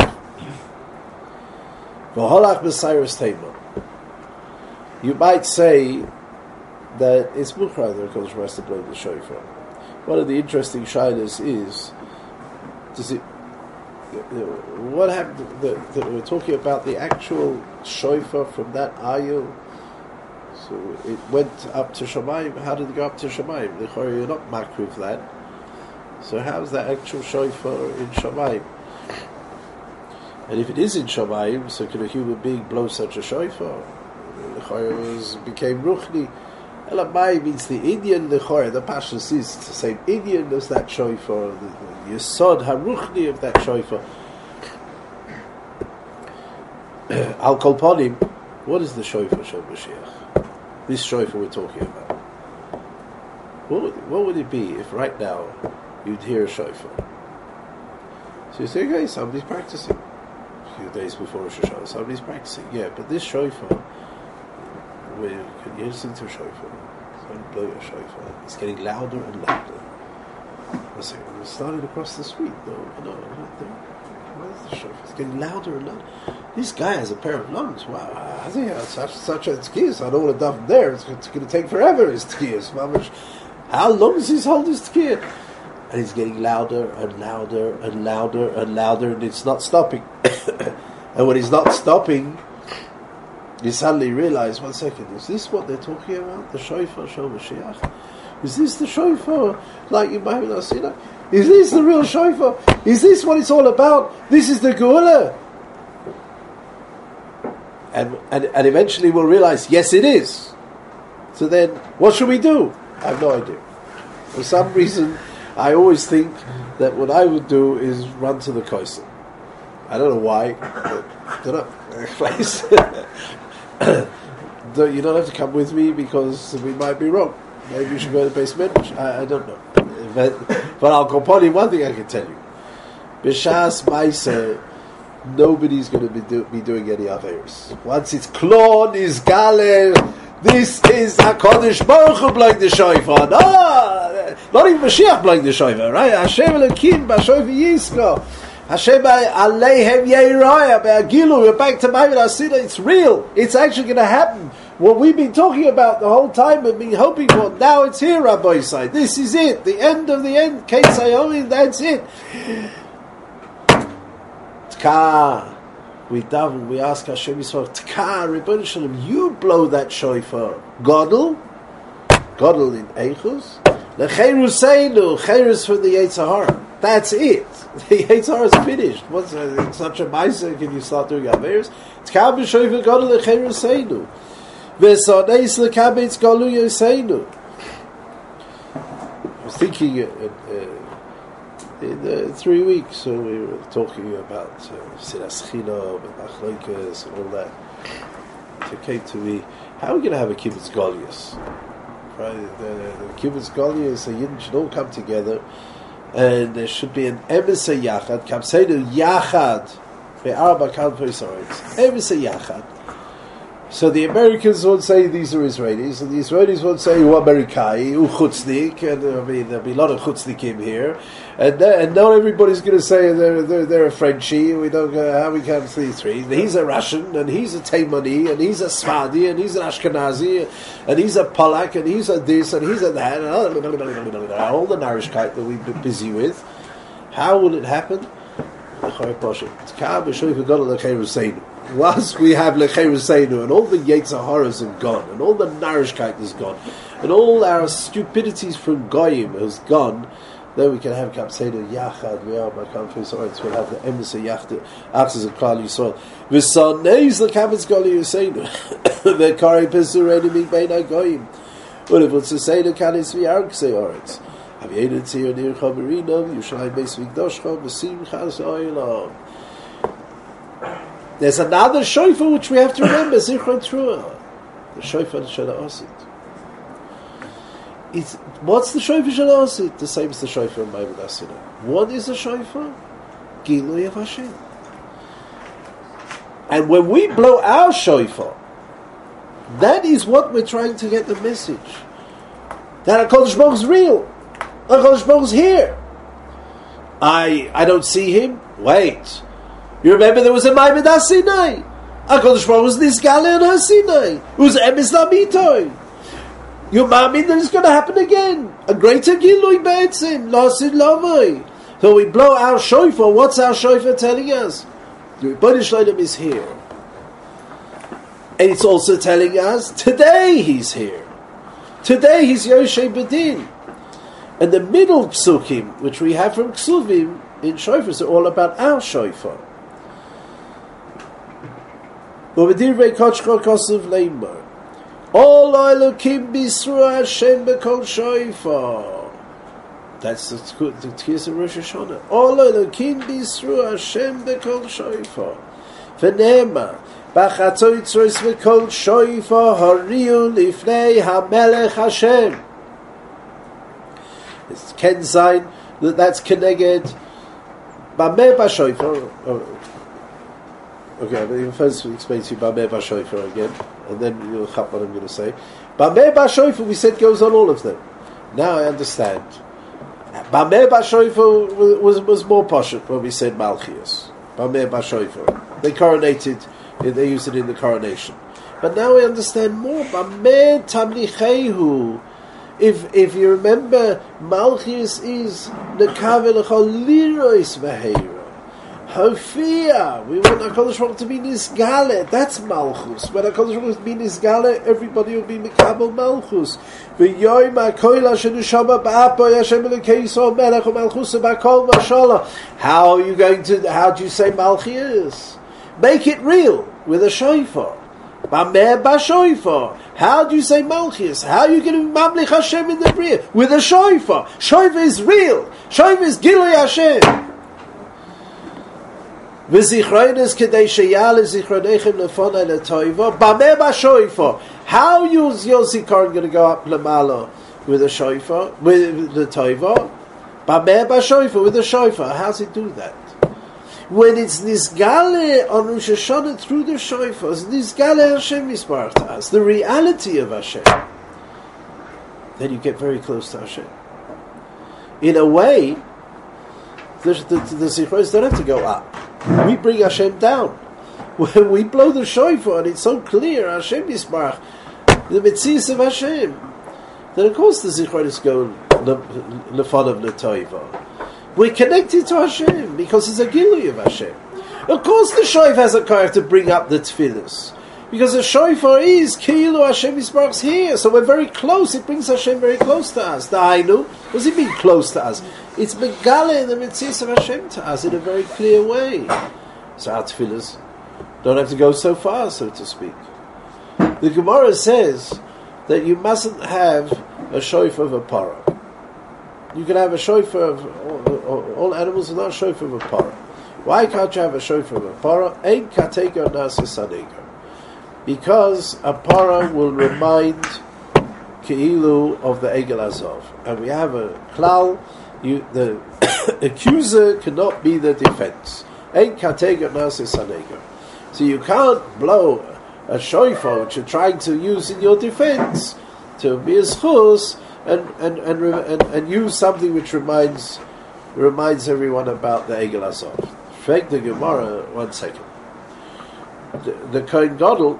V'holach b'sayros teimah. You might say that it's Mukhra that HaKadosh Baruch Hu has to blow the shofar. One of the interesting shaylas is, does it, what happened, the, the, we're talking about the actual shofar from that ayil, so it went up to Shamayim. How did it go up to Shamayim? You're not makriv that. So how's that actual shofar in Shamayim? And if it is in Shamayim, so can a human being blow such a shofar? It was, became ruchni. Elamai means the Indian lechor. The Pashas is the same Indian as that shofar. The, the Yesod haruchni of that shofar. Al Kolponim. What is the shofar Shel Mashiach? This shofar we're talking about. What would, what would it be if right now you'd hear a shofar? So you say, okay, somebody's practicing. A few days before Rosh Hashanah, somebody's practicing. Yeah, but this shofar, where can you listen to a shofar? It's going to blow your shofar. It's getting louder and louder. One second, it started across the street. No, no, not there. Where's the shofar? It's getting louder and louder. This guy has a pair of lungs. Wow, has he had such, such a tkiyas? I don't want to daven there. It's, it's going to take forever, his tkiyas. How long does he hold his tkiyah? And he's getting louder and louder and louder and louder, and it's not stopping. And when he's not stopping, you suddenly realize, one second, is this what they're talking about? The shofar shel Mashiach? Is this the shofar like in Muhammad Asina? Is this the real shofar? Is this what it's all about? This is the Geula? And, and and eventually we'll realize, yes, it is. So then, what should we do? I have no idea. For some reason, I always think that what I would do is run to the Koisel. I don't know why, but I don't know. Place. You don't have to come with me because we might be wrong. Maybe you should go to the base medrash. I, I don't know. But, but I'll upon you one thing I can tell you. B'shas Ma'aser, nobody's going to be, do, be doing any Averos. Once it's Klon, is Gale, this is HaKadosh Baruch Hu blowing the shofar. No, not even Mashiach blowing the shofar, right? Hashem Elokim b'shofar Yisro. Hashem Aleihem Yeiraya Be'agilu. We're back to Ma'avid Asina. It's real. It's actually going to happen. What we've been talking about the whole time and been hoping for, now it's here, Rabbi Yisai. This is it. The end of the end. Kate Sayomi, that's it. Tka. We daven, we ask Hashem Yisrael, Tka, Rebbeinu Shalom, you blow that shofar. Godel, Godel in Eichus, Lecheruseinu, Cherus for the Yetzer Hara. That's it. The Yetzer Hara is finished. What's uh, such a ma'aser? Can you start doing Averos? Tka b'shofar Godel Lecheruseinu. V'saneis lekabetz Galu Yoseinu. I was thinking uh, uh, in uh, three weeks, so we were talking about Siras Chino and Achloikas and all that. So it came to me, how are we going to have a Kibbutz Goliath? Right? The, the Kibbutz Goliath, the Yidden should all come together, and there should be an Emesa Yachad, Kapseinu Yachad, Be'arba Kalpos Haaretz, Emesa Yachad. So the Americans won't say these are Israelis, and the Israelis won't say U Amerikai, U Chutznik, and I mean there'll be a lot of Chutznikim here, and uh, and not everybody's going to say they're, they're they're a Frenchie. We don't know how we come to these three. He's a Russian, and he's a Taimani, and he's a Sfadi, and he's an Ashkenazi, and he's a Polak, and he's a this, and he's a that, and all the Narishkeit that we've been busy with. How will it happen? Once we have Lecheruseinu, and all the Yetzer Haras are gone, and all the Narishkeit is gone, and all our stupidities from Goyim has gone, then we can have Kapseinu Yachad, we are by Kalpos Haaretz, we'll have the Emesa Yachad, Achsas of Klal Yisrael. V'saneis lekabetz Galu Yoseinu, v'karei pesurenu mikbein HaGoyim, u'levutzasenu kanis v'yarksei Haaretz. Havyeinu tzir nir chaverino, Yerushalayim beis mikdashcha, b'simchas ha'olam. There's another shofar which we have to remember, Zichron Truah, the shofar Shel Ha'osid. It's, what's the shofar Shel Ha'osid? The same as the shofar in Ma'avid Asina. What is the shofar? Gilui of Hashem. And when we blow our shofar, that is what we're trying to get the message. That HaKadosh Baruch is real. HaKadosh Baruch is here. I I don't see him. Wait. You remember there was a Ma'avid HaSinai. HaKadosh Baruch was this Galion HaSinai. It was Emes Lamitoy. You ma'amin that it's going to happen again. A greater Gilui Be'etzim. Lasid Lavoi. So we blow our shofar. What's our shofar telling us? The Rebbeinu Shalom is here. And it's also telling us, today he's here. Today he's Yoshe Bedin. And the middle psukim, which we have from Ksuvim, in shofars, are all about our shofar. All Elokim B'Yisrael Hashem B'Kol Shofar. That's the Tkiyas of Rosh Hashanah. All Elokim B'Yisrael Hashem B'Kol Shofar. V'ne'ema B'Chatzos B'Kol Shofar Hariu Lifnei HaMelech Hashem. It's Ken Zayin that that's connected. B'Meh B'Shofar. Okay, but first we'll explain to you B'Meh B'Shofar again, and then you'll have what I'm going to say. B'Meh B'Shofar, we said, goes on all of them. Now I understand. Bameh Bashoifer was, was more poshut when we said Malchias. Bameh Bashoifer. They coronated, they used it in the coronation. But now we understand more. Bameh Tamlichehu. If if you remember, Malchias is Nekavel L'chol Lirois V'heira. Hofia. We want HaKadosh Baruch Hu to be Nisgale. That's Malchus. When HaKadosh Baruch Hu to be Nisgale, everybody will be Mekabel Malchus. V'yoyim HaKoil HaShem Neshama Ba'apo Hashem Elokei Yisrael Melech HaMalchus Ba'kol Mashallah. How are you going to, how do you say Malchias? Make it real with a shofar. Bameh Bashofar. How do you say Malchias? How are you going to Mamlich Hashem in the Bria? With a shofar. Shofar is real. Shofar is Gilui Hashem. V'zichronis kedei sheyal zichronechem lefonai letoiva. Bameh Bashofar. How is your zikaron going to go up lemala with a shofar, with the toiva? Bameh Bashofar, with a shofar. How does it do that? When it's Nisgale on Rosh Hashanah through the shofar, it's Nisgale Hashem Yisbarach to us, the reality of Hashem. Then you get very close to Hashem. In a way, the, the, the zichros don't have to go up. We bring Hashem down. When we blow the shofar and it's so clear, Hashem Yisbarach, the Metzias of Hashem, then of course the zichros go lefon of Netoiva. We're connected to Hashem because it's a gilui of Hashem. Of course, the shofar has a koyach to bring up the tefillas because the shofar is kilu Hashem Yisbarach's here, so we're very close. It brings Hashem very close to us. The Ainu, what does it mean close to us? It's megale the mitzvahs of Hashem to us in a very clear way. So our tefillas don't have to go so far, so to speak. The Gemara says that you mustn't have a shofar of a parah. You can have a shofar of all, all animals and not a shofar of a parah. Why can't you have a shofar of a parah? Ein katega nasa sanega. Because a parah will remind Keilu of the Egel Azov. And we have a klal, you, the accuser cannot be the defense. Ein katega nasa sanega. So you can't blow a shofar which you're trying to use in your defense to be a schus, And and, and and and use something which reminds reminds everyone about the Egel Azov. Fake the Gemara. One second. The, the Kohen Gadol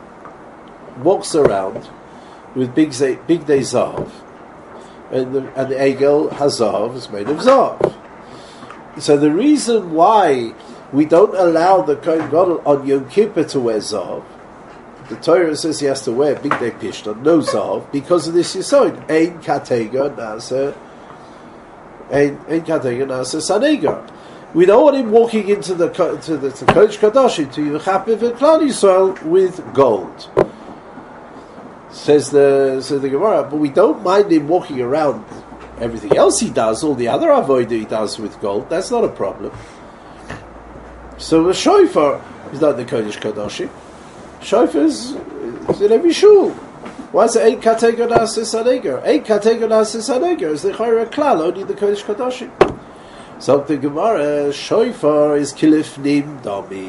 walks around with big zay, big day zav, and the and the Egel Hazav is made of zav. So the reason why we don't allow the Kohen Gadol on Yom Kippur to wear zav, the Torah says he has to wear big day pishton, no zav, because of this yisod. Ein katega nasa, ein ein katega nasa sanega. We don't want him walking into the to the to Kodesh Kadoshim to Yechapiv and Klal Yisrael with gold. Says the says the Gemara, but we don't mind him walking around. Everything else he does, all the other avodah he does with gold, that's not a problem. So the shofar is not the Kodesh Kadoshim. Shofar is in every shul. Why is it eight kategor nasa saneger? Eight kategor nasa saneger is the chayra klal, only the Kodesh Kadoshim. So the Gemara, shofar is kilifnim dami.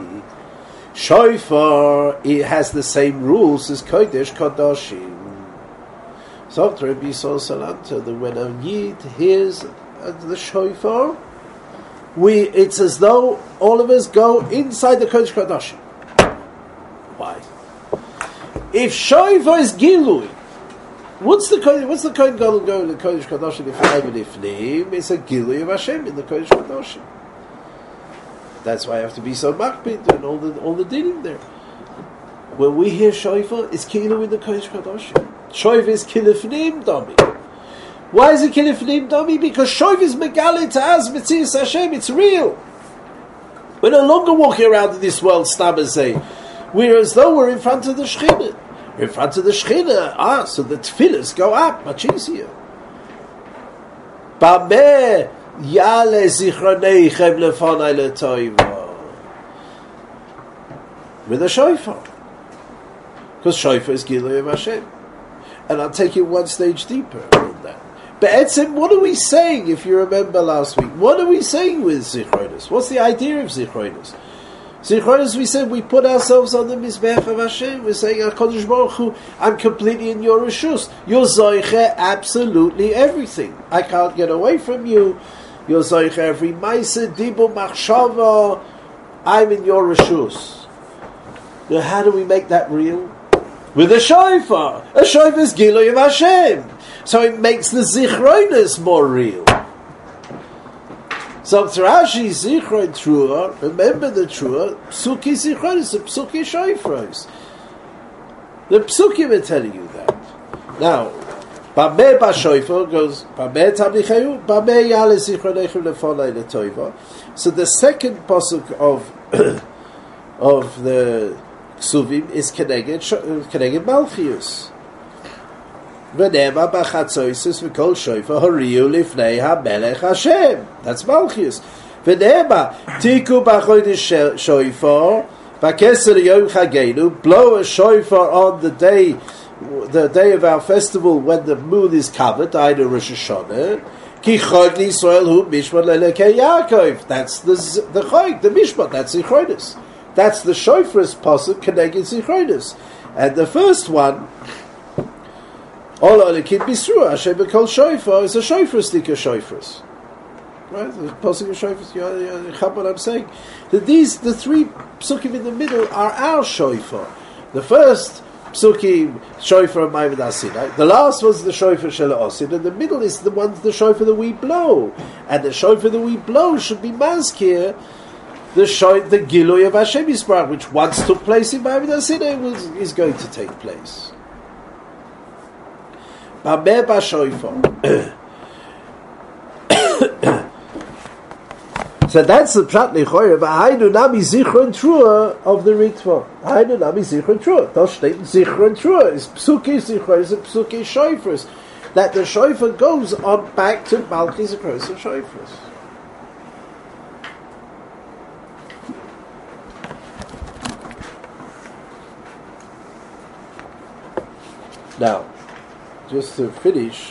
Shofar, it has the same rules as Kodesh Kadoshim. So Rabbi Yisrael Salanta, that when a yid hears the shofar, we it's as though all of us go inside the Kodesh Kadoshim. Why? If shofar is gilui, what's the what's the Kohen Gadol go in the Kodesh Kadoshim if I'm ifnim? It's a gilui of Hashem in the Kodesh Kadoshim. That's why I have to be so makpid and all the all the dinim there. When we hear shofar, it's kilu in the Kodesh Kadoshim. Shofar is kilifnim dami. Why is it kilifnim dami? Because shofar is megale ta'az mitzias Hashem. It's real. We're no longer walking around in this world stam and say, we're as though we're in front of the Shekhinah. We're in front of the Shekhinah. Ah, so the tefillahs go up much easier. Bameh yale zichroneichem lefonai letoiva. With a shofar. Because shofar is Gilui of Hashem. And I'll take it one stage deeper than that. But Etzim, what are we saying, if you remember last week? What are we saying with Zichronis? What's the idea of Zichronis? Zichronis, we said, we put ourselves on the Mizbech of Hashem. We're saying, HaKadosh Baruch Hu, I'm completely in your Rishus. You're Zoiche absolutely everything. I can't get away from you. You're Zoiche every Maisa, Dibu, Machshava. I'm in your Rishus. Now, how do we make that real? With a shofar. A shofar is Giloy of Hashem. So it makes the Zichronis more real. So Rashi Zichron Trua, remember the Trua, Psuki Zichron is a Psuki Shofros. The Psukim are telling you that. Now, Bameh Bashofar goes, Bameh Tablichayu, Bameh Yale Zichronechim Lefonai Letoiva. So the second pasuk of of the Ksuvim is Keneged, Keneged Malchius. V'nema b'chatzoisus v'kol shofar hariu lifnei hamelech Hashem. That's Malchus. V'nema tiku b'chodesh shofar b'keser yom chagenu. Blow a shofar on the day, the day of our festival when the moon is covered. Ainu Rosh Hashanah. Ki chog Yisrael hu mishpat le'elokei Yaakov. That's the the chog, the mishpat. That's Zichronis. That's the shofar's pasuk connected Zichronis. And the first one. All other kid bisru Hashem called shofar is a shofar sticker shofars, right? The posing of shofars. You know what I'm saying? That these the three psukim in the middle are our shofar. The first psukim shofar Ma'amad Sinai. The last was the shofar Shel Osid, and the middle is the one the shofar that we blow. And the shofar that we blow should be maskir the shofar, the Giloy of Hashem Yisbarach, which once took place in Ma'amad Sinai, was is going to take place. Bameh b'shofar. So that's the prat lechoyer. V'hainu nami zichron trua of the ritva. Hainu nami zichron trua. Das steht zichron trua. Is psuki zichron. Is a psuki shofars. That the shofar goes on back to Malchis across the shofars. Now, just to finish,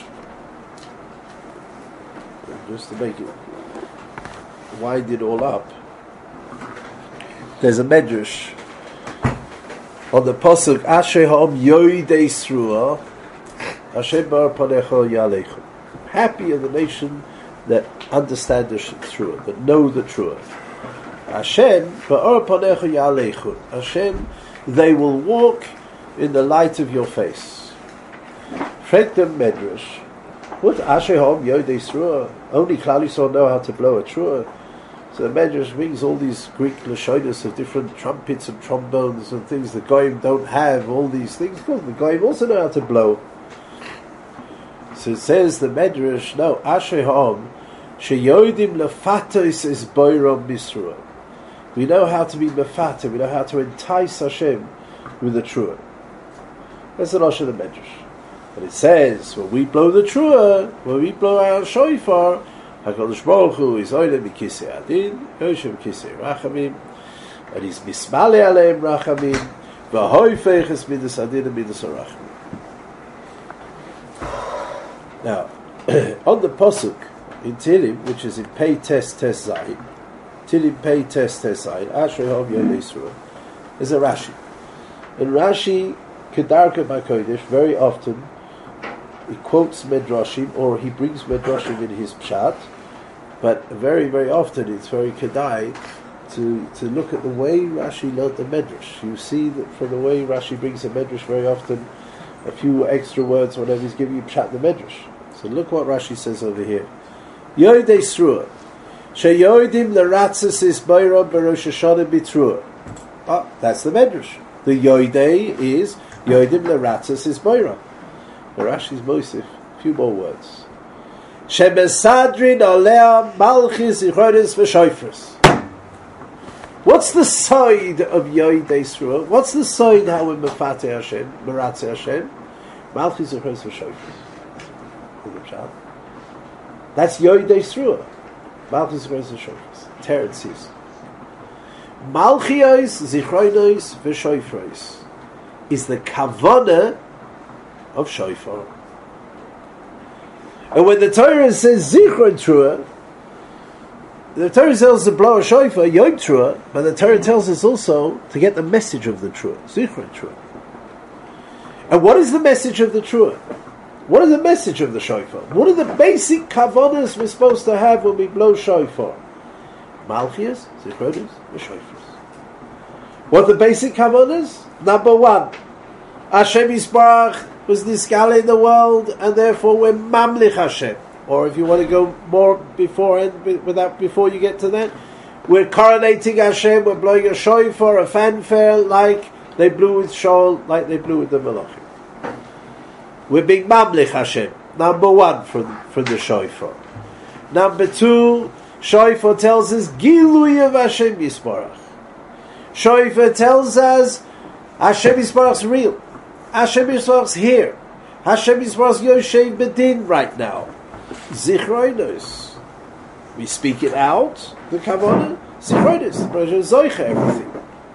just to make it wind it all up, there's a medrash on the pasuk Asher ha'om yoidei srua Hashem bar panecha yalechu. Happy are the nation that understand the truth, that know the truth. Hashem bar panecha yalechu. Hashem, they will walk in the light of your face. Frag them medrash. What Asher ha'om yoidei srua? Only Klal Yisrael know how to blow a trua. So the Medrash brings all these Greek lashonos of different trumpets and trombones and things the Goyim don't have, all these things. Well, the Goyim also know how to blow. So it says the Medrash, no, Asher ha'om sheyodim lefatos is boirom misrua. We know how to be mefata, we know how to entice Hashem with the trua. That's the Rosh of the Medrash. But it says, when we blow the trua, when we blow our shofar, HaKadosh Baruch Hu is oile mikisei adin, yoshe mikisei rachamim, and he's mismale aleim rachamim, v'hoifech es midas adin and midas rachamim. Now, on the pasuk in Tilim, which is in Pei Tes Tes Zayin, Tilim Pei Tes Tes Zayin, Ashrei Hov Yodei Yisroel, is a Rashi. And Rashi, Kedarka B'Kodesh, very often, he quotes Medrashim, or he brings Medrashim in his Pshat, but very, very often it's very kedai to to look at the way Rashi learned the Medrash. You see that from the way Rashi brings the Medrash, very often a few extra words whenever he's giving you Pshat the Medrash. So look what Rashi says over here. Yoidei Srua, Sheyoidim Leratzis is Bayron Barosh Hashanah Bitrua. Ah, that's the Medrash. The Yoidei is Yoidim Leratzis is Bayron. The Rashi's Mosif, a few more words. Shemesadrin alea malchis ichonis v'shoifers. What's the side of Yoidei Srua? What's the side how we mefate Hashem, meratze Hashem? Malchis ichonis v'shoifers. That's Yoidei Srua. Malchis ichonis v'shoifers. Terence says. Malchios zichronos v'shoifers is the kavana of shofar. And when the Torah says zichron trua, the Torah tells us to blow a shofar, Yom Teruah, but the Torah tells us also to get the message of the Teruah, Zichron Teruah. And what is the message of the Teruah? What is the message of the shofar? What are the basic kavanas we're supposed to have when we blow shofar? Malchias, Zichronis, and shofars. What are the basic kavanas? Number one, Hashem Yisbarach was niskale in the world, and therefore we're mamlich Hashem. Or if you want to go more before and without before you get to that, we're coronating Hashem. We're blowing a shofar, a fanfare, like they blew with Shaul, like they blew with the Malachim. We're being mamlich Hashem. Number one for for the shofar. Number two, shofar tells us gilui of Hashem Yisbarach. Shofar tells us Hashem Yisbarach's real. Hashem Yisbarach's here. Hashem Yisbarach's Yoshev Bedin right now. Zichronos. We speak it out, the Kavanah. Zichronos, the Brajah Zoicha, everything.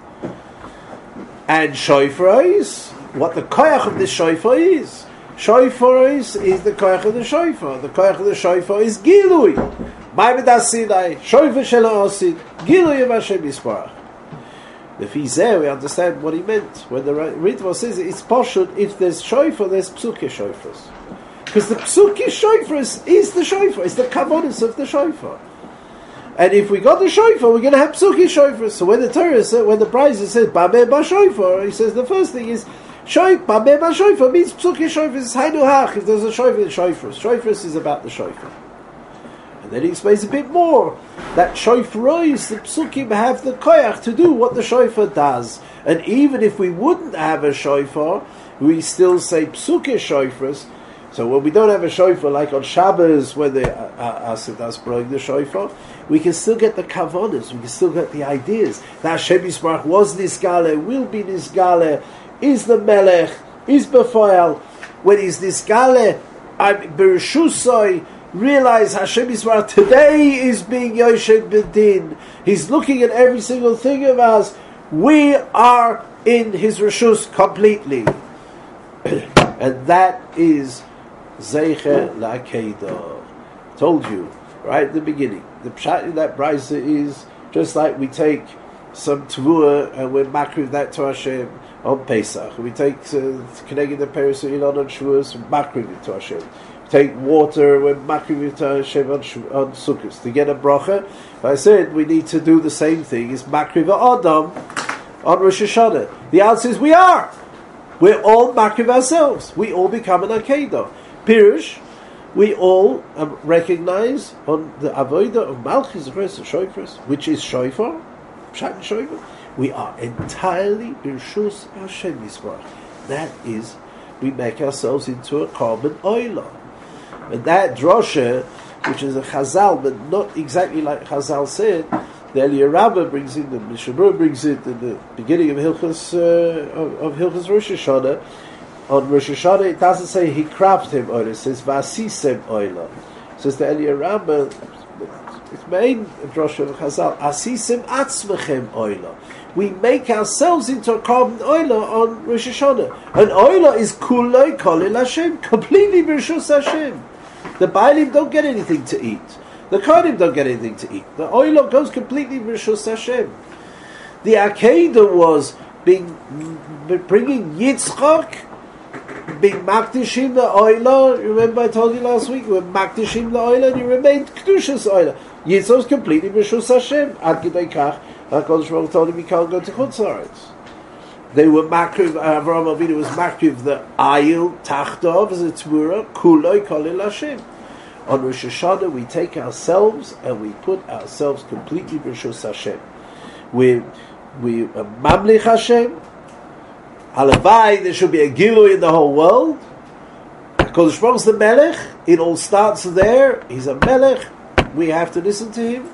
And shofar is what the koyach of the shofar is. Shofar is, is the koyach of the shofar. The koyach of the shofar is Gilui. Ma'amid Asinai, shofar shelo osid, Gilui of Hashem Yisbarach. If he's there, we understand what he meant. When the Ritva says it, it's poshut, if there's shofar, there's psuke shofars. Because the psuke shofars is the shofar, it's the kavonis of the shofar. And if we got the shofar, we're going to have psuke shofars. So when the Torah says, when the Brisa says, Bameh ba shofar, he says the first thing is, Bameh ba shofar means psuke shofars, it's hainu hach, if there's a shofar in shofars. Shofars is about the shofar. And then he explains a bit more, that shofar is, the psukim have the koyach to do what the shofar does. And even if we wouldn't have a shofar, we still say psuke shofars. So when we don't have a shofar, like on Shabbos, when the Asidas blowing the shofar, we can still get the kavonas, we can still get the ideas. That Hashem Yisbarach was nisgale, will be nisgale, is the melech, is befoil. When he's nisgale, I'm bereshusai, realize Hashem Yisbarach today is being Yoshev Bedin. He's looking at every single thing of us. We are in his reshus completely. And that is Zeiche La'Kedah. Told you, right at the beginning. The pshat in that brisa is just like we take some tevuah and we're makriv that to Hashem on Pesach. We take uh, connecting the Peres on Shavuos, makriv it to Hashem. We take water, we're makriv it to Hashem on, on Sukkot. To get a bracha, I said we need to do the same thing. Is makriv Adam on Rosh Hashanah. The answer is we are. We're all makriv ourselves. We all become an Akedah. Pirush, we all um, recognize on the avodah of Malchus, the first shofars, which is shofar, pshat shofar. We are entirely b'rshus Hashem Yisbarach. That is, we make ourselves into a carbon oiler, and that drosha, which is a Chazal, but not exactly like Chazal said. The Eliyah Rabbah brings in, the Mishabur brings it in the beginning of Hilchos uh, of, of Hilchos Rosh Hashanah. On Rosh Hashanah, it doesn't say he crafted oil; it says vasisem oila. It says the Eliyah Rabbah, it's main drosha of Chazal, asisem atzmechem oila. We make ourselves into a carbon oila on Rosh Hashanah. An oila is kuloi kolil Hashem, completely b'reshus Hashem. The Baalim don't get anything to eat. The Kohanim don't get anything to eat. The oila goes completely b'reshus Hashem. The Akedah was being bringing Yitzchak, being Makdishim the Oila. Remember I told you last week, we're Makdishim the Oila and you remained Kedushas Oila. Yitzchak was completely b'reshus Hashem. Ad Gidei Kach, HaKadosh Baruch Hu told him he can't go to Chutz La'aretz. They were Makriv, Avraham Avinu was Makriv the Ayil Tachtov as a Tzmura, Kuloi Kolil Hashem. On Rosh Hashanah we take ourselves and we put ourselves completely b'reshus Hashem. We we uh, Mamlich Hashem. Halavai, there should be a Gilui in the whole world. Because Shmuel's the Melech, it all starts there. He's a Melech, we have to listen to him.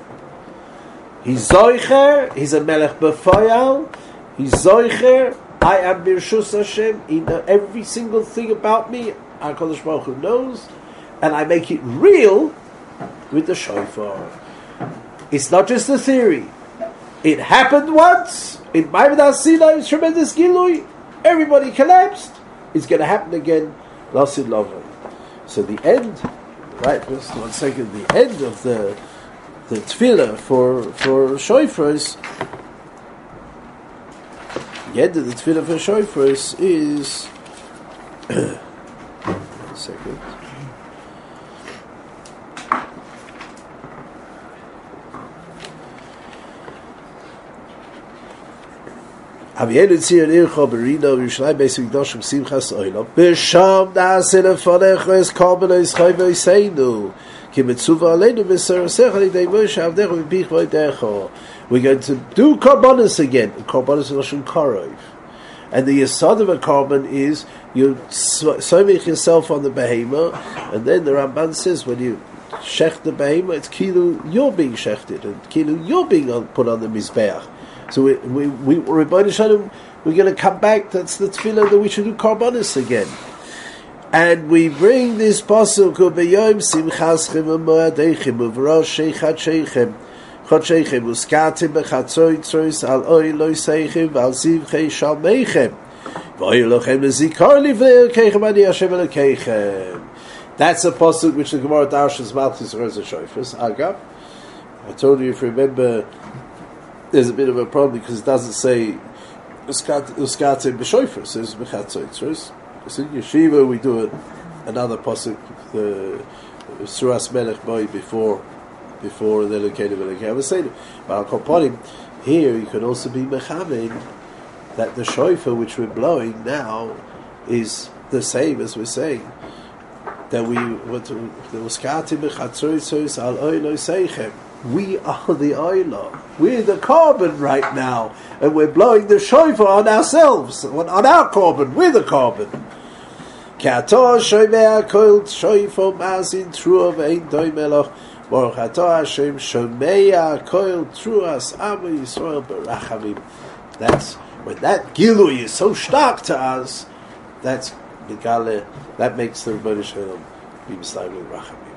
He's Zoicher, he's a Melech B'Foyal. He's Zoicher, I am B'reshus Hashem. He knows every single thing about me, HaKadosh Baruch Hu knows. And I make it real with the shofar. It's not just a theory. It happened once. In Ma'amid Sinai, it's tremendous Gilui. Everybody collapsed. It's going to happen again. Lasid Lovan. So the end, right? Just one second. The end of the the tefillah for for shofars, yet the tefillah for shofars is one second. Avienu tzir ircha berino Yerushalayim beis mikdashim simchas olam b'sham na'aseh lefanecha es karban ha'yischai v'yiseinu ki mitzuva aleinu b'sarasecha l'idei Moshe avdecha v'pich v'yidecha. We're going to do karbanos again. Karbanos is lashon karov, and the yesod of a karban is you somech yourself on the behema, and then the Ramban says when you shecht the behema, it's kilu you're being shechted, and kilu you're being on, put on the mizbeach. So we we we we're going to come back. That's the tefillah that we should do karbanos again, and we bring this pasuk b'yom simchaschem u'moadechem u'v'rosh sheichat sheichem chod sheichem u'skatim b'chatzoytzos al oy loy seichem v'al zivchei shalmeichem v'oy lochem l'zikar livnei elkeichem ani Hashem elkeichem. That's a pasuk which the Gemara Darshas Malchus Reza Shofars. Agav, I told you if you remember. There's a bit of a problem because it doesn't say uskate b'shofar. It says b'chatzoytzros. So in yeshiva we do it, another pasuk, the Suras Melech Boy before, before and then okay, I was saying, but I'll call him here. You can also be mechamed that the shofar which we're blowing now is the same as we're saying that we what the uskate b'chatzoytzros al oy lo seichem. We are the oila. We're the carbon right now, and we're blowing the shofar on ourselves, on our carbon. We're the carbon. K'ato shomei koil shofar mazin trua ve'ein doimelach baruch atah Hashem shomei koil truas Amo Yisrael berachamim. That's when that gilui is so stark to us. That's megale. That makes the Rebbeinu Shalom be mislayim with rachamim.